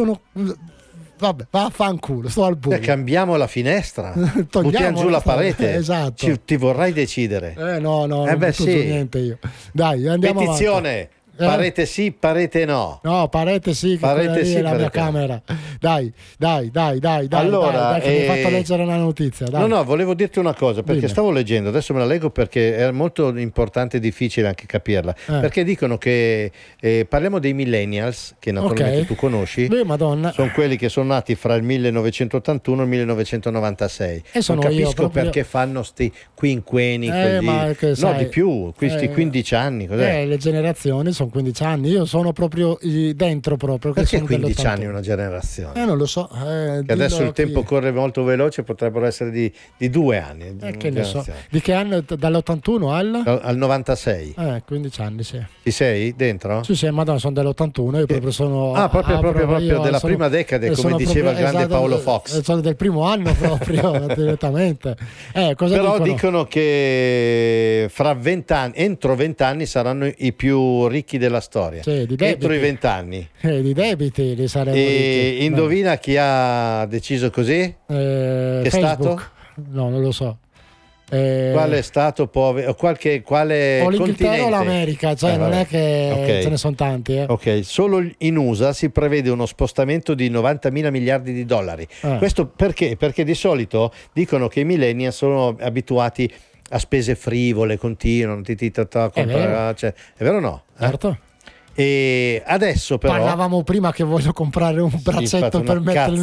[SPEAKER 2] Vabbè, vaffanculo, sto al buio.
[SPEAKER 3] Cambiamo la finestra, buttiamo giù la parete.
[SPEAKER 2] Esatto.
[SPEAKER 3] Ti vorrai decidere.
[SPEAKER 2] No, non butto giù niente io. Dai, andiamo
[SPEAKER 3] Petizione.
[SPEAKER 2] avanti.
[SPEAKER 3] Parete sì, parete no.
[SPEAKER 2] No, parete sì, che
[SPEAKER 3] parete sì,
[SPEAKER 2] è la mia camera. Dai,
[SPEAKER 3] allora,
[SPEAKER 2] che mi hai fatto leggere una notizia. Dai.
[SPEAKER 3] No, volevo dirti una cosa, perché stavo leggendo, adesso me la leggo perché è molto importante e difficile anche capirla. Perché dicono che parliamo dei millennials, che naturalmente tu conosci.
[SPEAKER 2] Madonna.
[SPEAKER 3] Sono quelli che sono nati fra il 1981 e il 1996.
[SPEAKER 2] E sono
[SPEAKER 3] non capisco
[SPEAKER 2] io,
[SPEAKER 3] perché fanno sti quinqueni così. Di più, questi 15 anni. Cos'è?
[SPEAKER 2] Le generazioni sono 15 anni, io sono proprio dentro proprio.
[SPEAKER 3] Perché 15 anni una generazione?
[SPEAKER 2] Non lo so.
[SPEAKER 3] Che adesso il tempo corre molto veloce, potrebbero essere di 2 anni.
[SPEAKER 2] Che ne so. Di che anno? Dall'81
[SPEAKER 3] al 96.
[SPEAKER 2] 15 anni, sì.
[SPEAKER 3] Ci sei dentro?
[SPEAKER 2] Sì, madonna, sono dell'81, io proprio sono...
[SPEAKER 3] proprio della prima decade, come diceva il grande Paolo Fox.
[SPEAKER 2] Sono del primo anno proprio, direttamente.
[SPEAKER 3] Però dicono che fra 20 anni, entro 20 anni saranno i più ricchi della storia.
[SPEAKER 2] Sì,
[SPEAKER 3] entro i 20 anni.
[SPEAKER 2] Di debiti li saremo ricchi.
[SPEAKER 3] Indovina chi ha deciso così? Che è stato?
[SPEAKER 2] No, non lo so.
[SPEAKER 3] Quale stato può quale
[SPEAKER 2] o l'Inghilterra
[SPEAKER 3] continente?
[SPEAKER 2] o l'America, non è che ce ne sono tanti.
[SPEAKER 3] Ok, solo in USA si prevede uno spostamento di 90.000 miliardi di dollari. Questo perché? Perché di solito dicono che i millennials sono abituati a spese frivole, continuano, è vero o no?
[SPEAKER 2] Certo.
[SPEAKER 3] E adesso però
[SPEAKER 2] parlavamo prima che voglio comprare un braccetto per mettere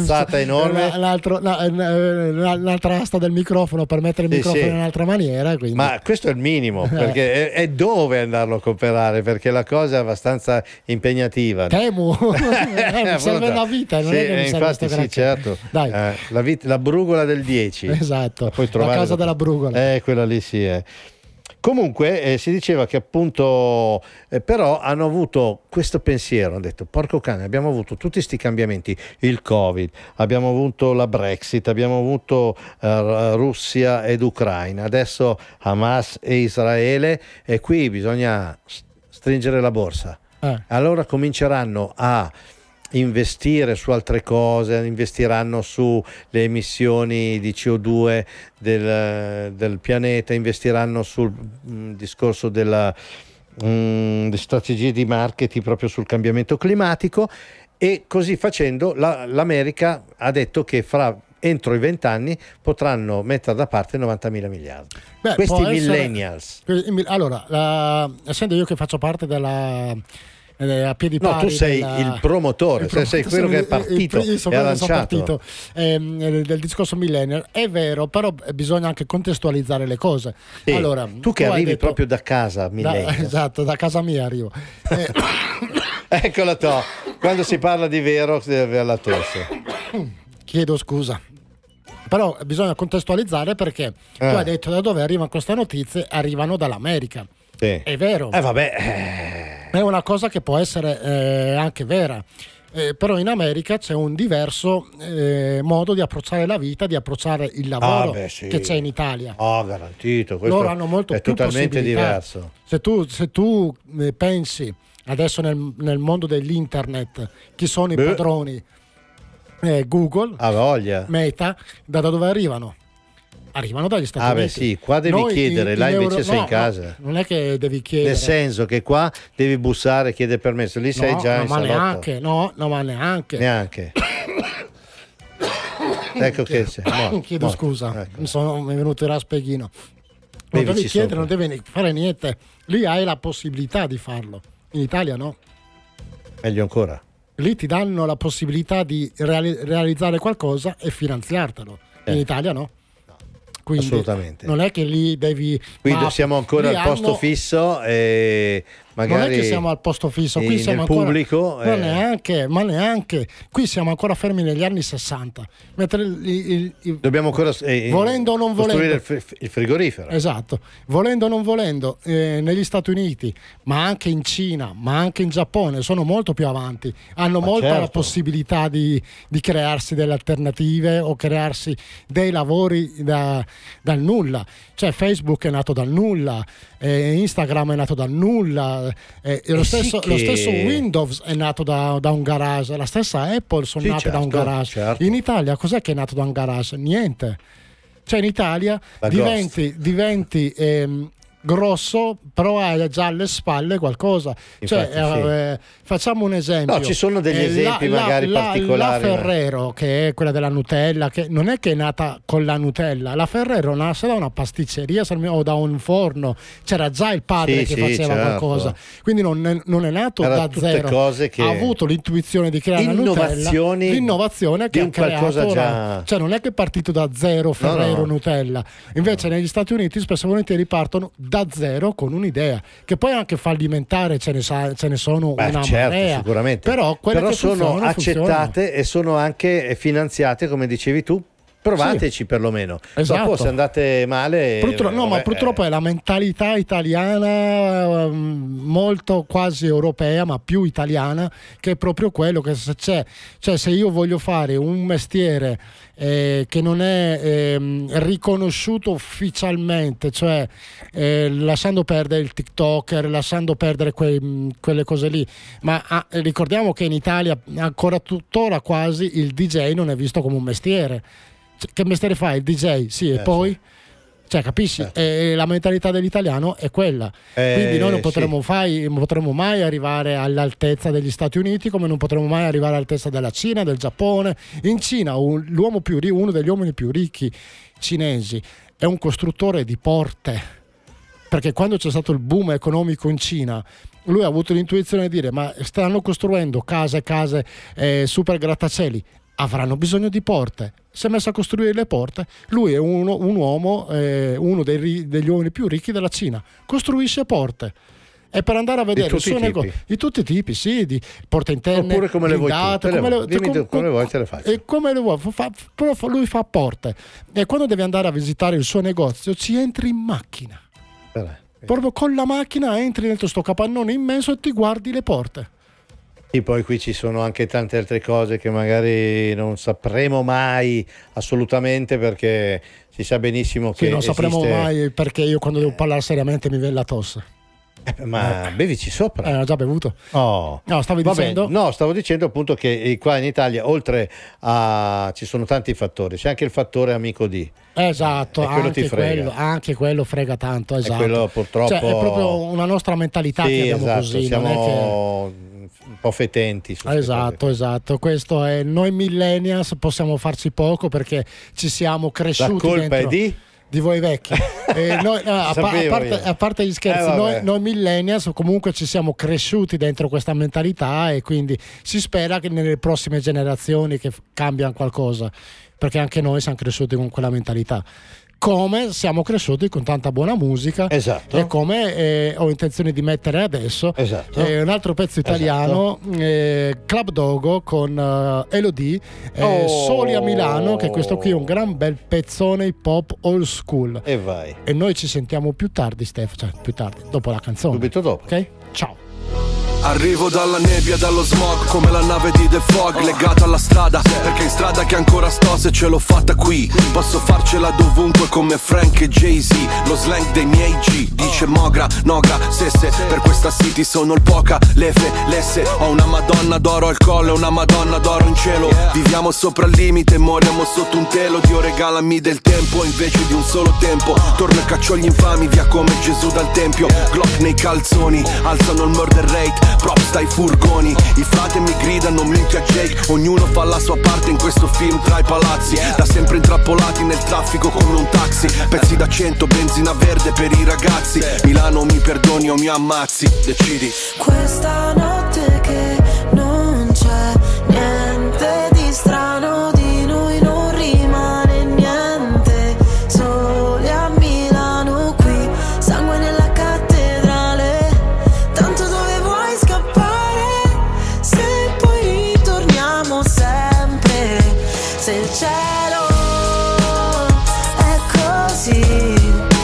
[SPEAKER 2] l'altra asta del microfono per mettere il microfono in un'altra maniera, quindi.
[SPEAKER 3] Ma questo è il minimo, perché è dove andarlo a comprare, perché la cosa è abbastanza impegnativa.
[SPEAKER 2] Temo mi serve la vita, non è che mi
[SPEAKER 3] infatti sì, certo.
[SPEAKER 2] Dai.
[SPEAKER 3] La brugola del 10,
[SPEAKER 2] esatto, la casa della brugola,
[SPEAKER 3] quella lì sì è. Comunque si diceva che appunto però hanno avuto questo pensiero, hanno detto porco cane, abbiamo avuto tutti questi cambiamenti, il Covid, abbiamo avuto la Brexit, abbiamo avuto Russia ed Ucraina, adesso Hamas e Israele, e qui bisogna stringere la borsa. Allora cominceranno a investire su altre cose, investiranno sulle emissioni di CO2 del pianeta, investiranno sul discorso delle strategie di marketing proprio sul cambiamento climatico, e così facendo l'America ha detto che entro i 20 anni potranno mettere da parte 90.000 miliardi. Questi millennials.
[SPEAKER 2] Allora, essendo io che faccio parte della a piedi pari.
[SPEAKER 3] No, tu sei il promotore, sei quello che è partito e ha lanciato
[SPEAKER 2] del discorso millennial. È vero, però bisogna anche contestualizzare le cose. Allora,
[SPEAKER 3] tu che arrivi proprio da casa,
[SPEAKER 2] esatto, da casa mia arrivo.
[SPEAKER 3] Eccola quando si parla di vero deve avere la tosse.
[SPEAKER 2] Chiedo scusa. Però bisogna contestualizzare, perché tu hai detto da dove arrivano queste notizie, arrivano dall'America.
[SPEAKER 3] Sì.
[SPEAKER 2] È vero. È una cosa che può essere anche vera. Però in America c'è un diverso modo di approcciare la vita, di approcciare il lavoro che c'è in Italia.
[SPEAKER 3] Garantito. Questo
[SPEAKER 2] loro hanno molto
[SPEAKER 3] è
[SPEAKER 2] più
[SPEAKER 3] totalmente
[SPEAKER 2] possibilità.
[SPEAKER 3] diverso.
[SPEAKER 2] Se tu pensi adesso nel mondo dell'internet, chi sono i padroni? Google, Meta, da dove arrivano? Arrivano dagli Stati Uniti.
[SPEAKER 3] Sì, qua devi chiedere, là invece sei in casa.
[SPEAKER 2] Non è che devi chiedere.
[SPEAKER 3] Nel senso che qua devi bussare, chiedere permesso, lì sei già in salotto.
[SPEAKER 2] Ma neanche.
[SPEAKER 3] Ecco che sei.
[SPEAKER 2] Chiedo scusa,
[SPEAKER 3] ecco.
[SPEAKER 2] mi è venuto il raspeghino. Non devi chiedere, non devi fare niente. Lì hai la possibilità di farlo. In Italia no.
[SPEAKER 3] Meglio ancora.
[SPEAKER 2] Lì ti danno la possibilità di realizzare qualcosa e finanziartelo. In Italia no. Quindi
[SPEAKER 3] assolutamente.
[SPEAKER 2] Non è che lì devi.
[SPEAKER 3] Qui siamo ancora al posto fisso e magari.
[SPEAKER 2] Non è che siamo al posto fisso, qui siamo ancora.
[SPEAKER 3] Pubblico.
[SPEAKER 2] Ma neanche. Qui siamo ancora fermi negli anni 60. Mentre
[SPEAKER 3] dobbiamo ancora
[SPEAKER 2] volendo o non volendo
[SPEAKER 3] costruire il frigorifero.
[SPEAKER 2] Esatto. Volendo o non volendo, negli Stati Uniti, ma anche in Cina, ma anche in Giappone, sono molto più avanti. Hanno molta la possibilità di crearsi delle alternative o crearsi dei lavori dal nulla. Cioè Facebook è nato dal nulla, Instagram è nato dal nulla, lo stesso Windows è nato da un garage, la stessa Apple sono nate da un garage.
[SPEAKER 3] Certo.
[SPEAKER 2] In Italia cos'è che è nato da un garage? Niente. Cioè in Italia diventi grosso, però hai già alle spalle qualcosa. Infatti, facciamo un esempio.
[SPEAKER 3] No, ci sono degli esempi magari particolari.
[SPEAKER 2] La Ferrero, che è quella della Nutella, che non è che è nata con la Nutella, la Ferrero nasce da una pasticceria o da un forno, c'era già il padre che faceva qualcosa, quindi non è nato da zero.
[SPEAKER 3] Cose che
[SPEAKER 2] ha avuto l'intuizione di creare la Nutella, l'innovazione che ha creato cioè non è che è partito da zero Ferrero Nutella. Invece negli Stati Uniti spesso e volentieri partono da zero con un'idea, che poi anche fallimentare ce ne sono una marea,
[SPEAKER 3] sicuramente.
[SPEAKER 2] Però che
[SPEAKER 3] sono accettate e sono anche finanziate, come dicevi tu. Provateci perlomeno.
[SPEAKER 2] Esatto.
[SPEAKER 3] Dopo se andate male.
[SPEAKER 2] Purtroppo è la mentalità italiana, molto quasi europea, ma più italiana, che è proprio quello che se io voglio fare un mestiere che non è riconosciuto ufficialmente, cioè lasciando perdere il TikToker, lasciando perdere quelle cose lì, ma ricordiamo che in Italia ancora tuttora quasi il DJ non è visto come un mestiere. Che mestiere fai? Il DJ? Sì, e poi? Cioè, capisci? La mentalità dell'italiano è quella. Quindi noi non potremo mai arrivare all'altezza degli Stati Uniti, come non potremo mai arrivare all'altezza della Cina, del Giappone. In Cina uno degli uomini più ricchi cinesi è un costruttore di porte, perché quando c'è stato il boom economico in Cina, lui ha avuto l'intuizione di dire: ma stanno costruendo case, super grattacieli, avranno bisogno di porte. Si è messo a costruire le porte. Lui è un uomo, uno degli uomini più ricchi della Cina, costruisce porte. E per andare a vedere il suo negozio di tutti i tipi, sì, di porte interne,
[SPEAKER 3] oppure come blindate, come vuoi te le faccio.
[SPEAKER 2] E come le vuoi, lui fa porte. E quando devi andare a visitare il suo negozio ci entri in macchina. Proprio con la macchina entri dentro sto capannone immenso e ti guardi le porte.
[SPEAKER 3] E poi qui ci sono anche tante altre cose che magari non sapremo mai assolutamente, perché si sa benissimo che
[SPEAKER 2] non sapremo mai, perché io quando devo parlare seriamente mi viene la tosse.
[SPEAKER 3] Ma bevici sopra.
[SPEAKER 2] Ho già bevuto.
[SPEAKER 3] No,
[SPEAKER 2] stavi dicendo?
[SPEAKER 3] No, stavo dicendo appunto che qua in Italia, oltre a ci sono tanti fattori, c'è anche il fattore amico di.
[SPEAKER 2] Esatto, anche quello frega tanto, esatto.
[SPEAKER 3] Quello purtroppo,
[SPEAKER 2] cioè, è proprio una nostra mentalità che abbiamo, così,
[SPEAKER 3] siamo
[SPEAKER 2] non è che
[SPEAKER 3] un po' fetenti su
[SPEAKER 2] esatto. Questo è, noi millennials possiamo farci poco perché ci siamo cresciuti.
[SPEAKER 3] La colpa
[SPEAKER 2] dentro
[SPEAKER 3] è di
[SPEAKER 2] voi vecchi. Noi, a parte gli scherzi, noi millennials comunque ci siamo cresciuti dentro questa mentalità, e quindi si spera che nelle prossime generazioni che cambiano qualcosa, perché anche noi siamo cresciuti con quella mentalità. come siamo cresciuti con tanta buona musica,
[SPEAKER 3] esatto,
[SPEAKER 2] e come ho intenzione di mettere adesso,
[SPEAKER 3] esatto,
[SPEAKER 2] un altro pezzo italiano, esatto. Club Dogo con Elodie, Soli a Milano, che questo qui è un gran bel pezzone hip hop old school.
[SPEAKER 3] E vai.
[SPEAKER 2] E noi ci sentiamo più tardi, Stefano, cioè più tardi, dopo la canzone.
[SPEAKER 3] Subito dopo.
[SPEAKER 2] Ok? Ciao.
[SPEAKER 13] Arrivo dalla nebbia, dallo smog, come la nave di The Fog, legata alla strada, perché in strada che ancora sto, se ce l'ho fatta qui, posso farcela dovunque come Frank e Jay-Z. Lo slang dei miei G, dice Mogra, Nogra, Sesse, per questa city sono il poca, lefe, lesse. Ho una madonna d'oro al collo e una madonna d'oro in cielo. Viviamo sopra il limite, moriamo sotto un telo. Dio regalami del tempo invece di un solo tempo. Torno e caccio gli infami via come Gesù dal tempio. Glock nei calzoni, alzano il murder rate, props dai furgoni. I frate mi gridano minchia Jake. Ognuno fa la sua parte in questo film tra i palazzi. Da sempre intrappolati nel traffico come un taxi. Pezzi da 100, benzina verde per i ragazzi. Milano mi perdoni o mi ammazzi, decidi.
[SPEAKER 11] Questa notte che non c'è niente di strano, di noi non rimane niente. Soli a Milano qui, sangue nella cattedrale. Tanto dove vuoi scappare, se poi ritorniamo sempre. Se il cielo è così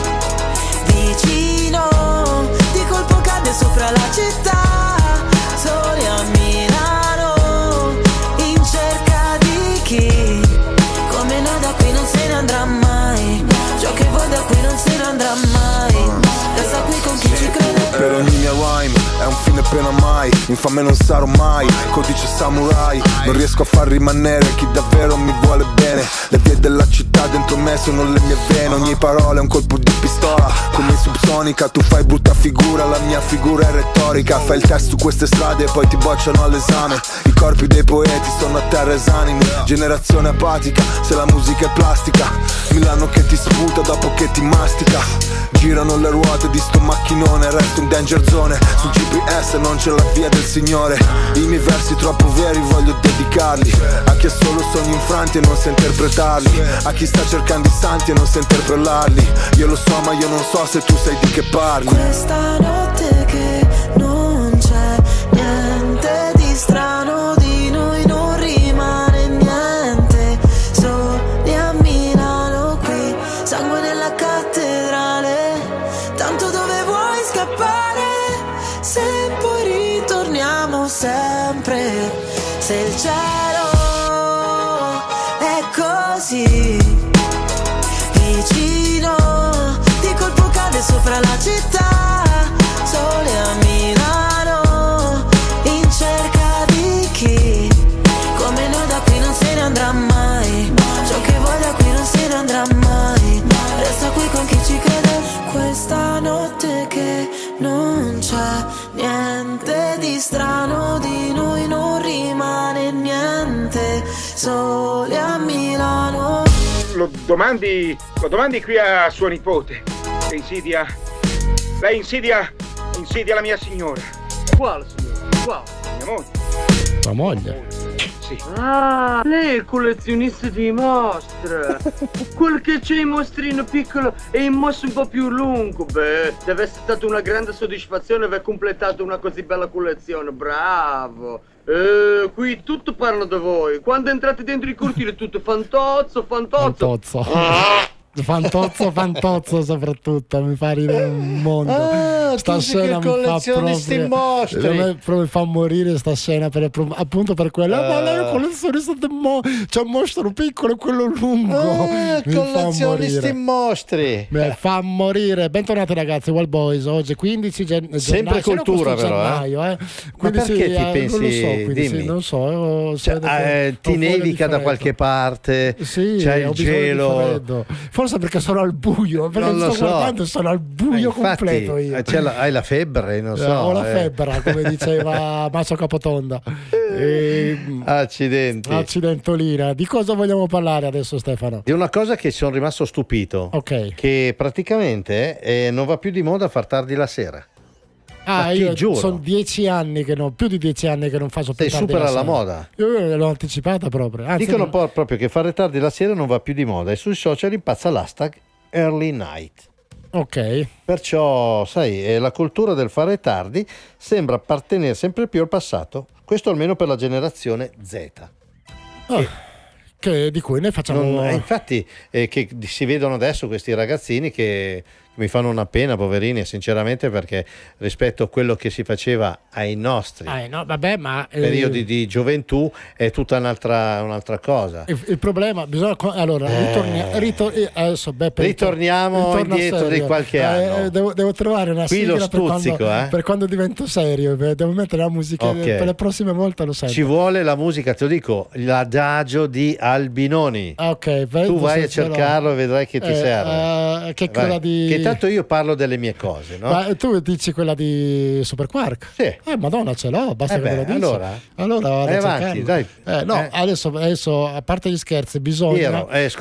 [SPEAKER 11] vicino, di colpo cade sopra la città. Soli a Milano, in cerca di chi come noi da qui non se ne andrà mai. Ciò che vuoi da qui non se ne andrà mai. Resta qui con chi ci crede.
[SPEAKER 13] Per ogni mia rhyme è un fine pena mai. Infame non sarò mai, codice samurai. Non riesco a far rimanere chi davvero mi vuole bene. Le vie della città dentro me sono le mie vene. Ogni parola è un colpo di pistola, come in subsonica. Tu fai brutta figura, la mia figura è retorica. Fai il test su queste strade e poi ti bocciano all'esame. I corpi dei poeti sono a terra esanimi. Generazione apatica, se la musica è plastica. Milano che ti sputa dopo che ti mastica. Girano le ruote di sto macchinone, resto in danger zone. Sul GPS non c'è la via del Signore. I miei versi troppo veri voglio dedicarli a chi ha solo sogni infranti e non sa interpretarli, a chi sta cercando i santi e non sa interpellarli. Io lo so ma io non so se tu sai di che parli.
[SPEAKER 11] Questa notte che non c'è niente di strano, di noi non rimane niente. Soli a Milano qui, sangue nella cattedrale. Tanto dove vuoi scappare, se poi ritorniamo sempre. Se il cielo è così vicino, di colpo cade sopra la città. Soli a Milano, in cerca di chi come noi da qui non se ne andrà mai. Ciò che vuoi da qui non se ne andrà mai. Resta qui con chi ci crede. Questa notte che non c'è niente di strano, di noi non rimane niente. Soli a Milano.
[SPEAKER 14] Lo domandi qui a sua nipote. Lei insidia la mia signora.
[SPEAKER 8] Quale signora? Quale?
[SPEAKER 14] Mia moglie.
[SPEAKER 2] Tua moglie?
[SPEAKER 14] Sì.
[SPEAKER 8] Ah, lei è il collezionista di mostre. Quel che c'è in mostrino piccolo e in mostro un po' più lungo. Beh, deve essere stata una grande soddisfazione aver completato una così bella collezione. Bravo. Qui tutto parla da voi. Quando entrate dentro il cortile tutto fantozzo.
[SPEAKER 2] Fantozzo soprattutto, mi fa ridere un mondo. Sta scena mi fa proprio fa morire sta scena appunto per quello. Ma lei è collezionista di c'è un mostro piccolo e quello lungo.
[SPEAKER 3] Collezionisti mostri.
[SPEAKER 2] Fa morire. Bentornati ragazzi, Wild Boys. Oggi 15 gennaio.
[SPEAKER 3] Sempre cultura però,
[SPEAKER 2] Ma
[SPEAKER 3] perché ti pensi?
[SPEAKER 2] Non lo so.
[SPEAKER 3] Ti nevica da qualche parte.
[SPEAKER 2] Sì,
[SPEAKER 3] c'è il gelo.
[SPEAKER 2] Forse perché sono al buio, perché
[SPEAKER 3] non lo
[SPEAKER 2] sto guardando, sono al buio completo io.
[SPEAKER 3] Hai la febbre, non so.
[SPEAKER 2] Ho la febbre, come diceva Macio Capotonda. Accidentolina. Di cosa vogliamo parlare adesso, Stefano?
[SPEAKER 3] Di una cosa che sono rimasto stupito.
[SPEAKER 2] Ok.
[SPEAKER 3] Che praticamente non va più di moda far tardi la sera.
[SPEAKER 2] Io sono 10 anni che non, più di 10 anni che non faccio più tardi
[SPEAKER 3] supera
[SPEAKER 2] la sera.
[SPEAKER 3] la moda.
[SPEAKER 2] Io l'ho anticipata proprio. Anzi,
[SPEAKER 3] dicono proprio che fare tardi la sera non va più di moda e sui social impazza l'hashtag early night.
[SPEAKER 2] Ok.
[SPEAKER 3] Perciò, sai, la cultura del fare tardi sembra appartenere sempre più al passato. Questo almeno per la generazione Z.
[SPEAKER 2] Che di cui noi facciamo...
[SPEAKER 3] infatti che si vedono adesso questi ragazzini che mi fanno una pena, poverini, sinceramente, perché rispetto a quello che si faceva ai nostri periodi di gioventù è tutta un'altra cosa.
[SPEAKER 2] Il problema, bisogna... Allora,
[SPEAKER 3] ritorniamo indietro di qualche anno.
[SPEAKER 2] Devo trovare una
[SPEAKER 3] Qui
[SPEAKER 2] sigla
[SPEAKER 3] lo stuzzico,
[SPEAKER 2] per quando divento serio. Devo mettere la musica per le prossime volte, lo sento.
[SPEAKER 3] Ci vuole la musica, te lo dico, l'adagio di Albinoni. Tu vai a cercarlo e vedrai che ti serve.
[SPEAKER 2] Che quella di...
[SPEAKER 3] Intanto io parlo delle mie cose, no?
[SPEAKER 2] Ma tu dici quella di Super Quark?
[SPEAKER 3] Sì.
[SPEAKER 2] Madonna, ce l'ho, basta che me lo dici.
[SPEAKER 3] Allora
[SPEAKER 2] vado a
[SPEAKER 3] avanti, dai.
[SPEAKER 2] Adesso, a parte gli scherzi, bisogna...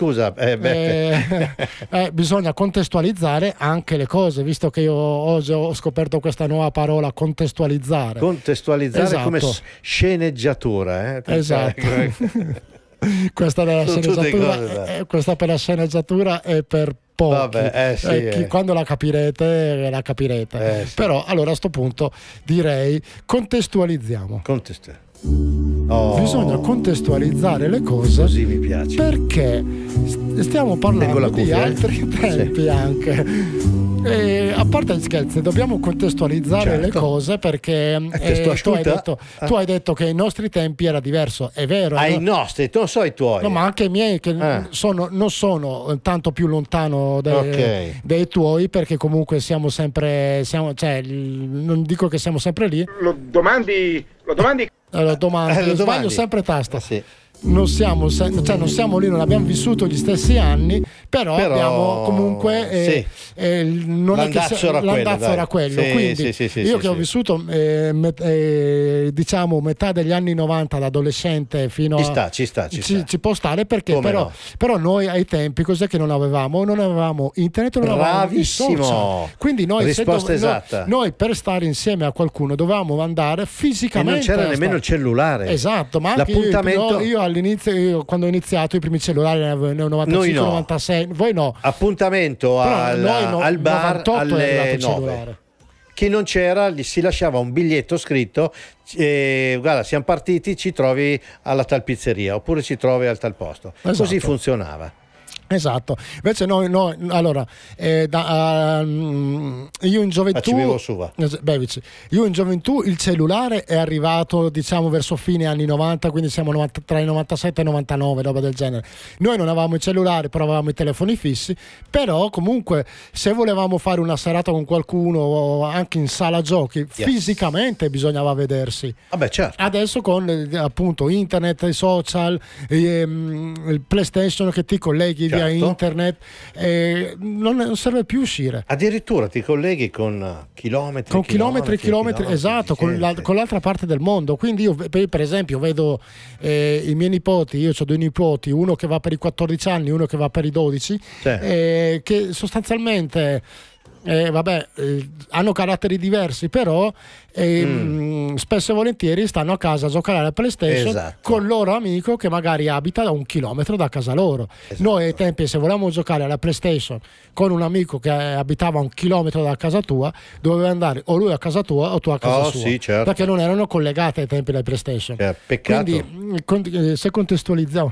[SPEAKER 2] bisogna contestualizzare anche le cose, visto che io oggi ho scoperto questa nuova parola, contestualizzare.
[SPEAKER 3] Contestualizzare come sceneggiatura,
[SPEAKER 2] Esatto. Questa per la sceneggiatura è per pochi. Quando la capirete. Però allora a sto punto direi contestualizziamo. Bisogna contestualizzare le cose.
[SPEAKER 3] Così mi piace.
[SPEAKER 2] Perché stiamo parlando di altri tempi anche. A parte gli scherzi, dobbiamo contestualizzare le cose perché tu hai detto che ai nostri tempi era diverso, è vero?
[SPEAKER 3] Ai nostri, non so i tuoi.
[SPEAKER 2] No, ma anche i miei che non sono tanto più lontano dei tuoi, perché comunque siamo sempre, non dico che siamo sempre lì.
[SPEAKER 14] Lo domandi.
[SPEAKER 2] Sbaglio sempre tasta. Sì. Non siamo lì, non abbiamo vissuto gli stessi anni, però abbiamo comunque l'andazzo era quello. Quindi io che ho vissuto diciamo metà degli anni 90 da adolescente fino ci può stare, perché però noi ai tempi cos'è che non avevamo? Non avevamo internet, non avevamo i social. Quindi noi per stare insieme a qualcuno dovevamo andare fisicamente,
[SPEAKER 3] e non c'era nemmeno il cellulare.
[SPEAKER 2] Esatto, ma anche io all'inizio, quando ho iniziato, i primi cellulari nel 95-96, voi no.
[SPEAKER 3] Appuntamento al bar alle 9. Chi non c'era, si lasciava un biglietto scritto, guarda, siamo partiti, ci trovi alla tal pizzeria, oppure ci trovi al tal posto. Esatto. Così funzionava.
[SPEAKER 2] Esatto, invece allora io in gioventù il cellulare è arrivato, diciamo, verso fine anni 90, quindi siamo tra i 97 e i 99, roba del genere. Noi non avevamo i cellulari, però avevamo i telefoni fissi, però comunque se volevamo fare una serata con qualcuno anche in sala giochi, fisicamente bisognava vedersi.
[SPEAKER 3] Certo.
[SPEAKER 2] Adesso con appunto internet, i social, il PlayStation che ti colleghi via internet, non serve più uscire.
[SPEAKER 3] Addirittura ti colleghi con chilometri,
[SPEAKER 2] esatto, con l'altra parte del mondo. Quindi io per esempio vedo i miei nipoti, io ho 2 nipoti, uno che va per i 14 anni, uno che va per i 12, che sostanzialmente hanno caratteri diversi, però spesso e volentieri stanno a casa a giocare alla PlayStation con il loro amico che magari abita a 1 chilometro da casa loro. Noi ai tempi, se volevamo giocare alla PlayStation con un amico che abitava a 1 chilometro da casa tua, doveva andare o lui a casa tua o tu a casa sua, perché non erano collegate ai tempi della PlayStation.
[SPEAKER 3] Peccato.
[SPEAKER 2] Quindi se contestualizziamo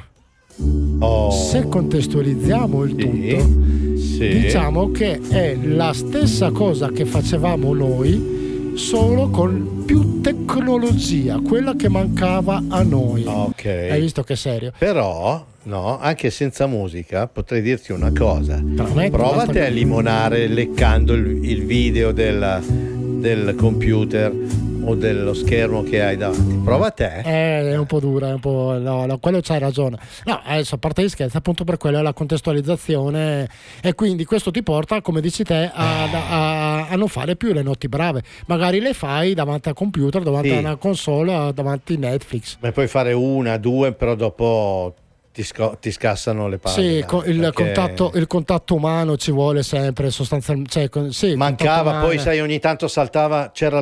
[SPEAKER 2] il tutto, diciamo che è la stessa cosa che facevamo noi, solo con più tecnologia, quella che mancava a noi. Hai visto che serio?
[SPEAKER 3] Però anche senza musica potrei dirti una cosa. Provate a limonare leccando il video del computer o dello schermo che hai davanti. Prova te.
[SPEAKER 2] È un po' dura, quello c'hai ragione. No, adesso a parte gli scherzi, appunto per quello è la contestualizzazione, e quindi questo ti porta, come dici te, a non fare più le notti brave. Magari le fai davanti al computer, davanti a una console, davanti a Netflix.
[SPEAKER 3] Ma puoi fare 1, 2, però dopo ti scassano le palle.
[SPEAKER 2] Il contatto umano ci vuole sempre, sostanzialmente.
[SPEAKER 3] Mancava, poi sai, ogni tanto saltava, c'era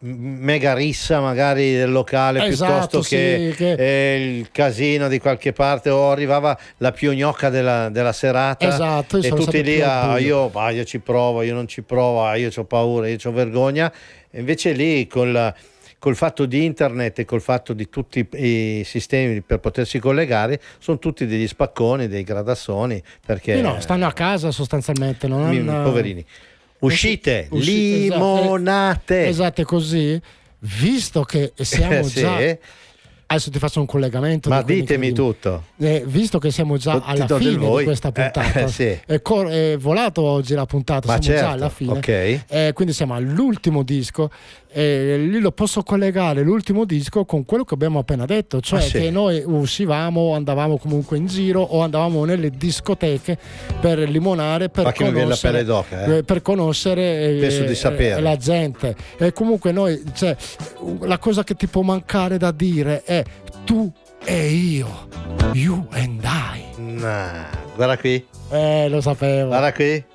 [SPEAKER 3] mega rissa magari del locale,
[SPEAKER 2] Esatto,
[SPEAKER 3] piuttosto che il casino di qualche parte, o arrivava la più gnocca della serata,
[SPEAKER 2] Esatto, io
[SPEAKER 3] e
[SPEAKER 2] sono
[SPEAKER 3] tutti
[SPEAKER 2] stato
[SPEAKER 3] lì
[SPEAKER 2] più al buio.
[SPEAKER 3] io ci provo, io non ci provo, io ho paura, io ho vergogna. E invece lì col fatto di internet e col fatto di tutti i sistemi per potersi collegare, sono tutti degli spacconi, dei gradassoni, perché
[SPEAKER 2] No, stanno a casa sostanzialmente, non hanno...
[SPEAKER 3] poverini. Uscite, limonate.
[SPEAKER 2] Esatto, è così. Visto che siamo
[SPEAKER 3] Sì.
[SPEAKER 2] già... Adesso ti faccio un collegamento.
[SPEAKER 3] Ma
[SPEAKER 2] di quelli
[SPEAKER 3] ditemi
[SPEAKER 2] incredibili.
[SPEAKER 3] tutto.
[SPEAKER 2] Visto che siamo già alla
[SPEAKER 3] Tutto del
[SPEAKER 2] fine
[SPEAKER 3] voi.
[SPEAKER 2] di questa puntata,
[SPEAKER 3] Sì.
[SPEAKER 2] è volato oggi la puntata,
[SPEAKER 3] Ma
[SPEAKER 2] siamo già
[SPEAKER 3] certo,
[SPEAKER 2] alla fine.
[SPEAKER 3] ok.
[SPEAKER 2] Quindi siamo all'ultimo disco. Lì lo posso collegare l'ultimo disco con quello che abbiamo appena detto, cioè
[SPEAKER 3] sì.
[SPEAKER 2] che noi uscivamo, andavamo comunque in giro o andavamo nelle discoteche per limonare, per
[SPEAKER 3] Ma che mi viene la pelle d'oca,
[SPEAKER 2] per conoscere
[SPEAKER 3] Penso di sapere.
[SPEAKER 2] la gente. E comunque noi, cioè, la cosa che ti può mancare da dire è tu e io, you and I.
[SPEAKER 3] Nah, guarda qui.
[SPEAKER 2] Lo sapevo.
[SPEAKER 3] Guarda qui.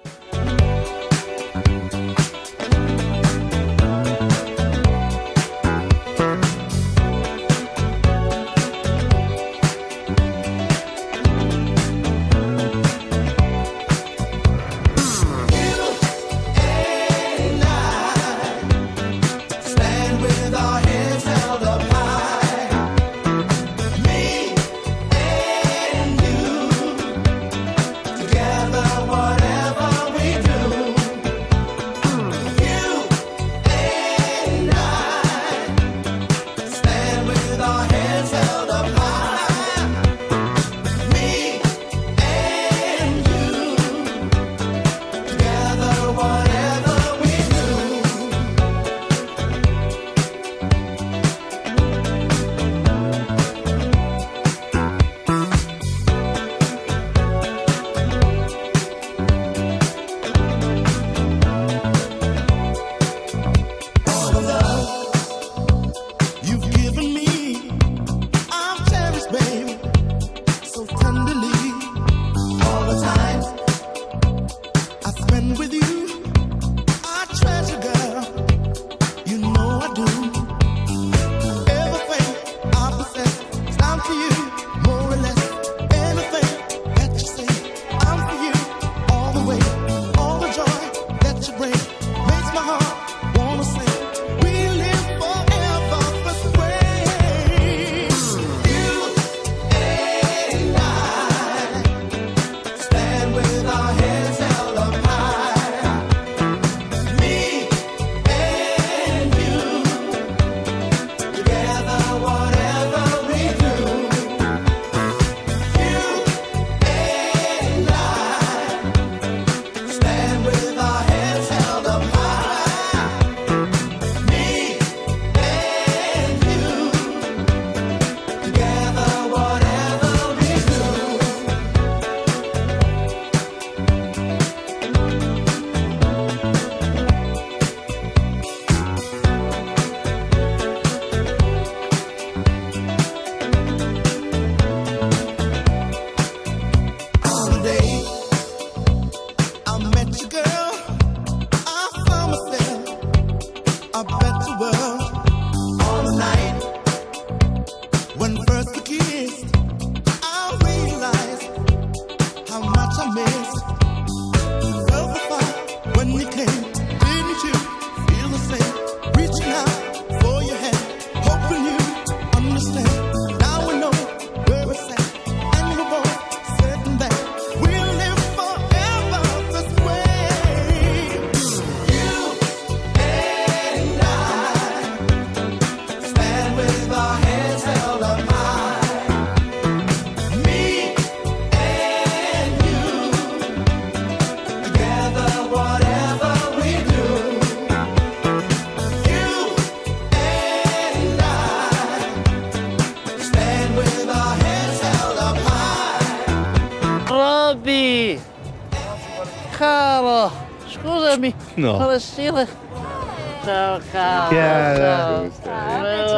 [SPEAKER 12] Caro, scusami.
[SPEAKER 3] No.
[SPEAKER 12] Buonasera. Ciao caro.
[SPEAKER 3] Chiara.
[SPEAKER 12] Ciao. Come va?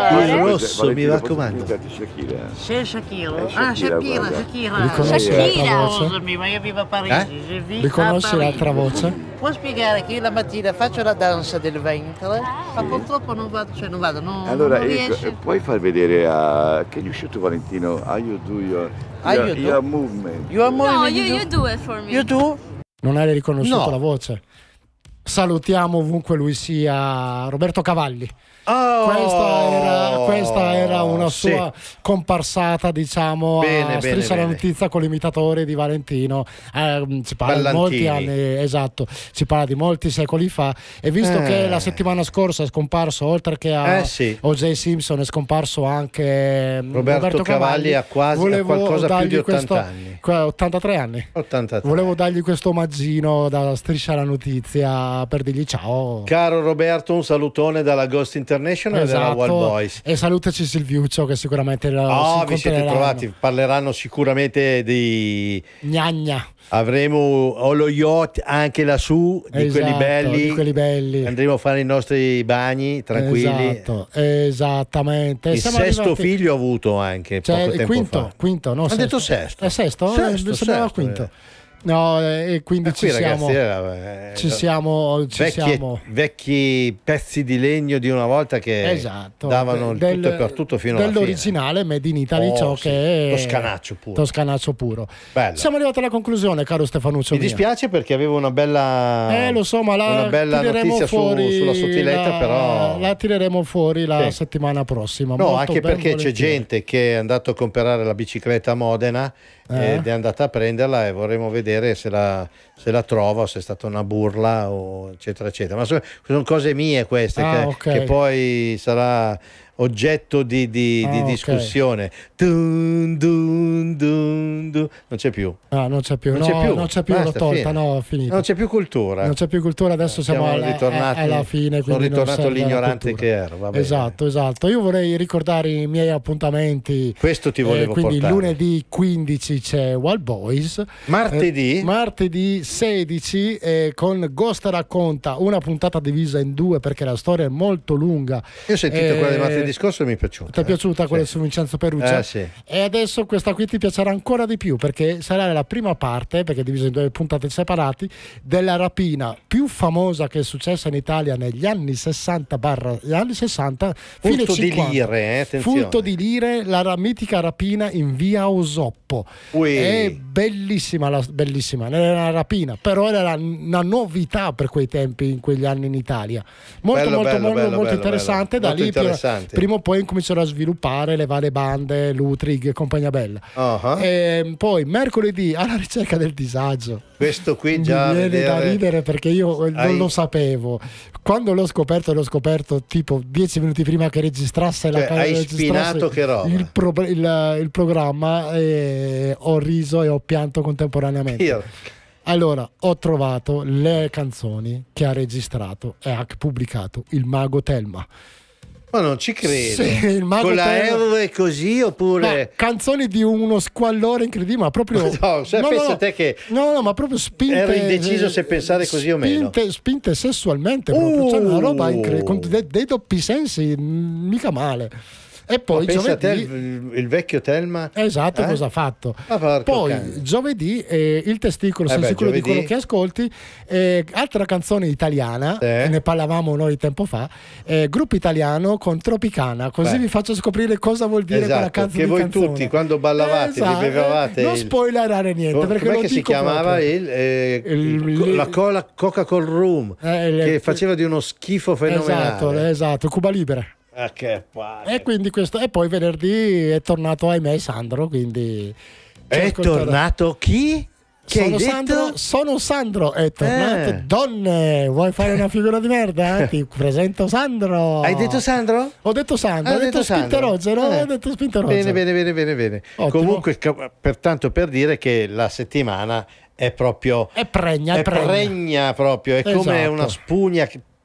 [SPEAKER 3] Il rosso, mi raccomando.
[SPEAKER 12] C'è Shakira.
[SPEAKER 2] Shakira. Riconosci l'altra voce?
[SPEAKER 12] Scusami, ma io vivo a Parigi.
[SPEAKER 2] Riconosci l'altra voce?
[SPEAKER 12] Può spiegare che io la mattina faccio la danza del ventre, ma purtroppo non vado,
[SPEAKER 15] Allora,
[SPEAKER 12] non riesce.
[SPEAKER 15] puoi far vedere a... Can you shoot Valentino? How you do your movement?
[SPEAKER 12] You are moving.
[SPEAKER 9] No, you do it for me.
[SPEAKER 12] You do?
[SPEAKER 2] Non hai riconosciuto
[SPEAKER 3] No.
[SPEAKER 2] la voce? Salutiamo ovunque lui sia Roberto Cavalli. Questa era una sua comparsata, diciamo,
[SPEAKER 3] Bene,
[SPEAKER 2] a Striscia la
[SPEAKER 3] bene.
[SPEAKER 2] notizia con l'imitatore di Valentino. Si parla di molti anni, esatto, si parla di molti secoli fa. E visto che la settimana scorsa è scomparso, oltre che a O.J. Simpson, è scomparso anche
[SPEAKER 3] Roberto Cavalli ha qualcosa più di 80 anni.
[SPEAKER 2] 83 anni.
[SPEAKER 3] 83.
[SPEAKER 2] Volevo dargli questo omaggino da Striscia la notizia per dirgli ciao.
[SPEAKER 3] Caro Roberto, un salutone dalla Ghost International e dalla Wild Boys.
[SPEAKER 2] E salutaci Silviuccio, che sicuramente
[SPEAKER 3] vi siete trovati, parleranno sicuramente di
[SPEAKER 2] Gnagna.
[SPEAKER 3] Avremo Olo Yacht anche lassù, di quelli belli. Andremo a fare i nostri bagni tranquilli.
[SPEAKER 2] Esattamente.
[SPEAKER 3] Il sesto figlio ho avuto anche poco tempo fa.
[SPEAKER 2] Quinto, no,
[SPEAKER 3] ha detto sesto.
[SPEAKER 2] È sesto? Sembrava quinto. No, e quindi ci siamo.
[SPEAKER 3] Vecchi pezzi di legno di una volta che davano il tutto e per tutto fino alla fine.
[SPEAKER 2] Dell'originale Made in Italy, che è toscanaccio puro.
[SPEAKER 3] Bello.
[SPEAKER 2] Siamo arrivati alla conclusione, caro Stefanuccio.
[SPEAKER 3] Mi dispiace perché avevo una bella
[SPEAKER 2] lo so, ma
[SPEAKER 3] una bella notizia sulla sottiletta, però
[SPEAKER 2] la tireremo fuori la settimana prossima.
[SPEAKER 3] No, anche perché c'è gente che è andato a comprare la bicicletta a Modena ed è andata a prenderla e vorremmo vedere se la trova o se è stata una burla o eccetera eccetera, ma sono cose mie queste che poi sarà oggetto di discussione. Dun, dun, dun, dun. Non c'è più.
[SPEAKER 2] Non c'è più, l'ho tolta, no, finito.
[SPEAKER 3] Non c'è più cultura.
[SPEAKER 2] Non c'è più cultura, adesso siamo alla fine.
[SPEAKER 3] Sono ritornato l'ignorante che ero. Va bene.
[SPEAKER 2] Esatto. Io vorrei ricordare i miei appuntamenti.
[SPEAKER 3] Questo ti volevo
[SPEAKER 2] quindi
[SPEAKER 3] portare.
[SPEAKER 2] Lunedì 15 c'è Wild Boys. Martedì 16 con Ghost Racconta, una puntata divisa in due perché la storia è molto lunga.
[SPEAKER 3] Io ho sentito quella di martedì scorso e mi è piaciuta.
[SPEAKER 2] Ti è piaciuta quella su Vincenzo Perugia?
[SPEAKER 3] Sì.
[SPEAKER 2] E adesso questa qui ti piacerà ancora di più perché sarà la prima parte, perché è divisa in due puntate separate, della rapina più famosa che è successa in Italia negli anni 60 fine 50. Furto di lire, la mitica rapina in via Osoppo. È bellissima, bellissima, non era una rapina, però era una novità per quei tempi, in quegli anni in Italia. Molto interessante. Da lì prima o poi incomincerò a sviluppare le varie bande, Lutrig e compagnia bella. E poi mercoledì alla ricerca del disagio.
[SPEAKER 3] Questo qui già
[SPEAKER 2] mi viene da ridere perché io non lo sapevo. Quando l'ho scoperto tipo 10 minuti prima che registrasse
[SPEAKER 3] hai spinato che roba.
[SPEAKER 2] il programma, e ho riso e ho pianto contemporaneamente. Allora, ho trovato le canzoni che ha registrato e ha pubblicato il mago Telma.
[SPEAKER 3] Ma non ci credo.
[SPEAKER 2] Sì, il mago
[SPEAKER 3] con la
[SPEAKER 2] Telma.
[SPEAKER 3] R così oppure
[SPEAKER 2] canzoni di uno squallore incredibile, ma proprio
[SPEAKER 3] pensa te che
[SPEAKER 2] ma proprio spinte.
[SPEAKER 3] Ero indeciso se pensare così o meno.
[SPEAKER 2] Spinte sessualmente, proprio. C'è una roba incredibile, con dei doppi sensi, mica male. E poi giovedì
[SPEAKER 3] il vecchio Telma.
[SPEAKER 2] Esatto, cosa ha fatto? Poi giovedì il testicolo, sei sicuro di quello che ascolti, altra canzone italiana, ne parlavamo noi tempo fa, gruppo italiano con Tropicana, così vi faccio scoprire cosa vuol dire quella canzone.
[SPEAKER 3] Che voi tutti quando ballavate vi bevevate
[SPEAKER 2] non spoilerare niente, perché
[SPEAKER 3] com'è che si chiamava la Coca-Cola Room, che faceva di uno schifo fenomenale.
[SPEAKER 2] Esatto, Cuba Libera.
[SPEAKER 3] Che
[SPEAKER 2] e quindi questo, e poi venerdì è tornato, ahimè, Sandro, quindi
[SPEAKER 3] è tornato chi?
[SPEAKER 2] Sono Sandro, è tornato. Donne, vuoi fare una figura di merda? Ti presento Sandro.
[SPEAKER 3] Hai detto Sandro?
[SPEAKER 2] Ho detto Sandro, ho detto Spinterogero, ho detto Spinterogero.
[SPEAKER 3] Bene. Comunque, pertanto, per dire che la settimana è proprio
[SPEAKER 2] è pregna
[SPEAKER 3] proprio, è come una spugna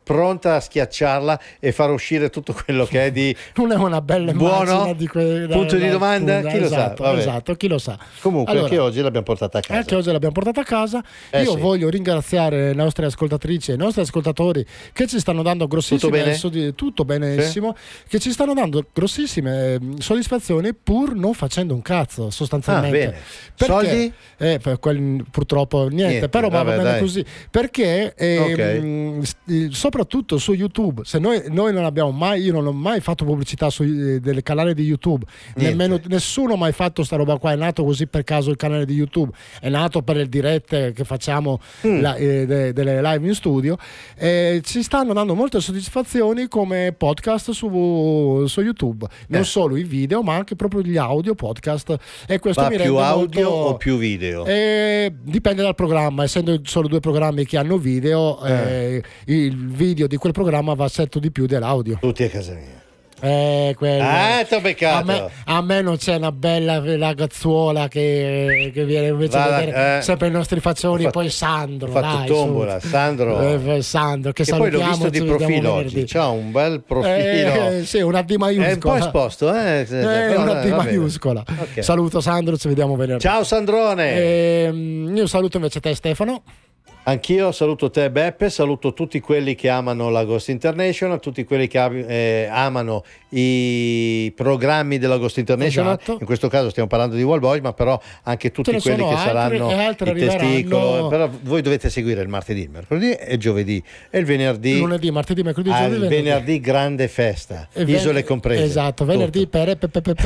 [SPEAKER 3] pronta a schiacciarla e far uscire tutto quello che è di
[SPEAKER 2] non è una bella
[SPEAKER 3] buono
[SPEAKER 2] di
[SPEAKER 3] punto di domanda, chi lo sa? Vabbè.
[SPEAKER 2] Esatto, chi lo sa.
[SPEAKER 3] Comunque
[SPEAKER 2] allora,
[SPEAKER 3] anche oggi l'abbiamo portata a casa.
[SPEAKER 2] Anche oggi l'abbiamo portata a casa. Io
[SPEAKER 3] sì.
[SPEAKER 2] voglio ringraziare le nostre ascoltatrici e i nostri ascoltatori che ci stanno dando grossissime tutto benissimo, sì. Che ci stanno dando grossissime soddisfazioni pur non facendo un cazzo sostanzialmente.
[SPEAKER 3] Bene.
[SPEAKER 2] Perché,
[SPEAKER 3] soldi?
[SPEAKER 2] Purtroppo niente, però va bene così. Perché soprattutto su YouTube, se noi non abbiamo mai, io non ho mai fatto pubblicità del canale di YouTube, nemmeno nessuno ha mai fatto sta roba qua, è nato così per caso il canale di YouTube, è nato per le dirette che facciamo delle live in studio, ci stanno dando molte soddisfazioni come podcast su YouTube, non solo i video ma anche proprio gli audio podcast, e questo mi rende
[SPEAKER 3] più audio
[SPEAKER 2] molto...
[SPEAKER 3] o più video?
[SPEAKER 2] Dipende dal programma, essendo solo 2 programmi che hanno video, il video di quel programma va setto di più dell'audio.
[SPEAKER 3] Tutti a casa mia.
[SPEAKER 2] T'ho
[SPEAKER 3] beccato.
[SPEAKER 2] A me non c'è una bella ragazzuola che viene invece a vedere sempre i nostri faccioni. Poi Sandro,
[SPEAKER 3] ho fatto tombola. Sandro
[SPEAKER 2] che
[SPEAKER 3] poi l'ho
[SPEAKER 2] salutiamo,
[SPEAKER 3] visto di profilo oggi, c'ha un bel profilo,
[SPEAKER 2] sì, una D maiuscola,
[SPEAKER 3] è un po' esposto,
[SPEAKER 2] una D maiuscola.
[SPEAKER 3] Okay.
[SPEAKER 2] Saluto Sandro, ci vediamo venerdì.
[SPEAKER 3] Ciao Sandrone.
[SPEAKER 2] Io saluto invece te Stefano.
[SPEAKER 3] Anch'io saluto te Beppe, saluto tutti quelli che amano la Ghost International, tutti quelli che amano i programmi della Ghost International,
[SPEAKER 2] esatto.
[SPEAKER 3] In questo caso stiamo parlando di Wild Boys, ma però anche tutti quelli che saranno i testicolo, però voi dovete seguire il martedì, il mercoledì e il giovedì e il venerdì,
[SPEAKER 2] lunedì, martedì, mercoledì, giovedì,
[SPEAKER 3] il venerdì grande festa, isole comprese.
[SPEAKER 2] Esatto, venerdì per.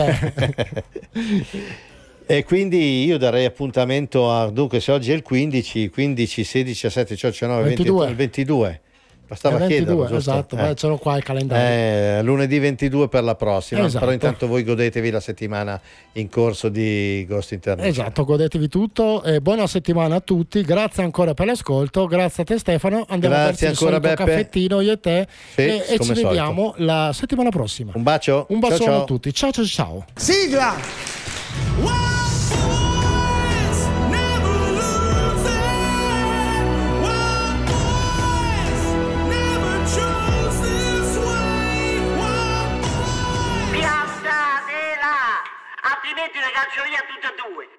[SPEAKER 3] E quindi io darei appuntamento a, dunque se oggi è il 15, 16, 17, 18, 19, 22. Il 22. Bastava chiederlo,
[SPEAKER 2] esatto, ce l'ho qua il calendario.
[SPEAKER 3] Lunedì 22 per la prossima,
[SPEAKER 2] esatto.
[SPEAKER 3] Però intanto voi godetevi la settimana in corso di Ghost International.
[SPEAKER 2] Esatto, godetevi tutto e buona settimana a tutti, grazie ancora per l'ascolto, grazie a te Stefano, andiamo a berci il solito caffettino io e te,
[SPEAKER 3] sì,
[SPEAKER 2] e ci vediamo la settimana prossima.
[SPEAKER 3] Un bacio.
[SPEAKER 2] Un bacione
[SPEAKER 3] ciao.
[SPEAKER 2] A tutti, ciao.
[SPEAKER 16] Sigla!
[SPEAKER 5] Altrimenti le caccio via tutte e 2.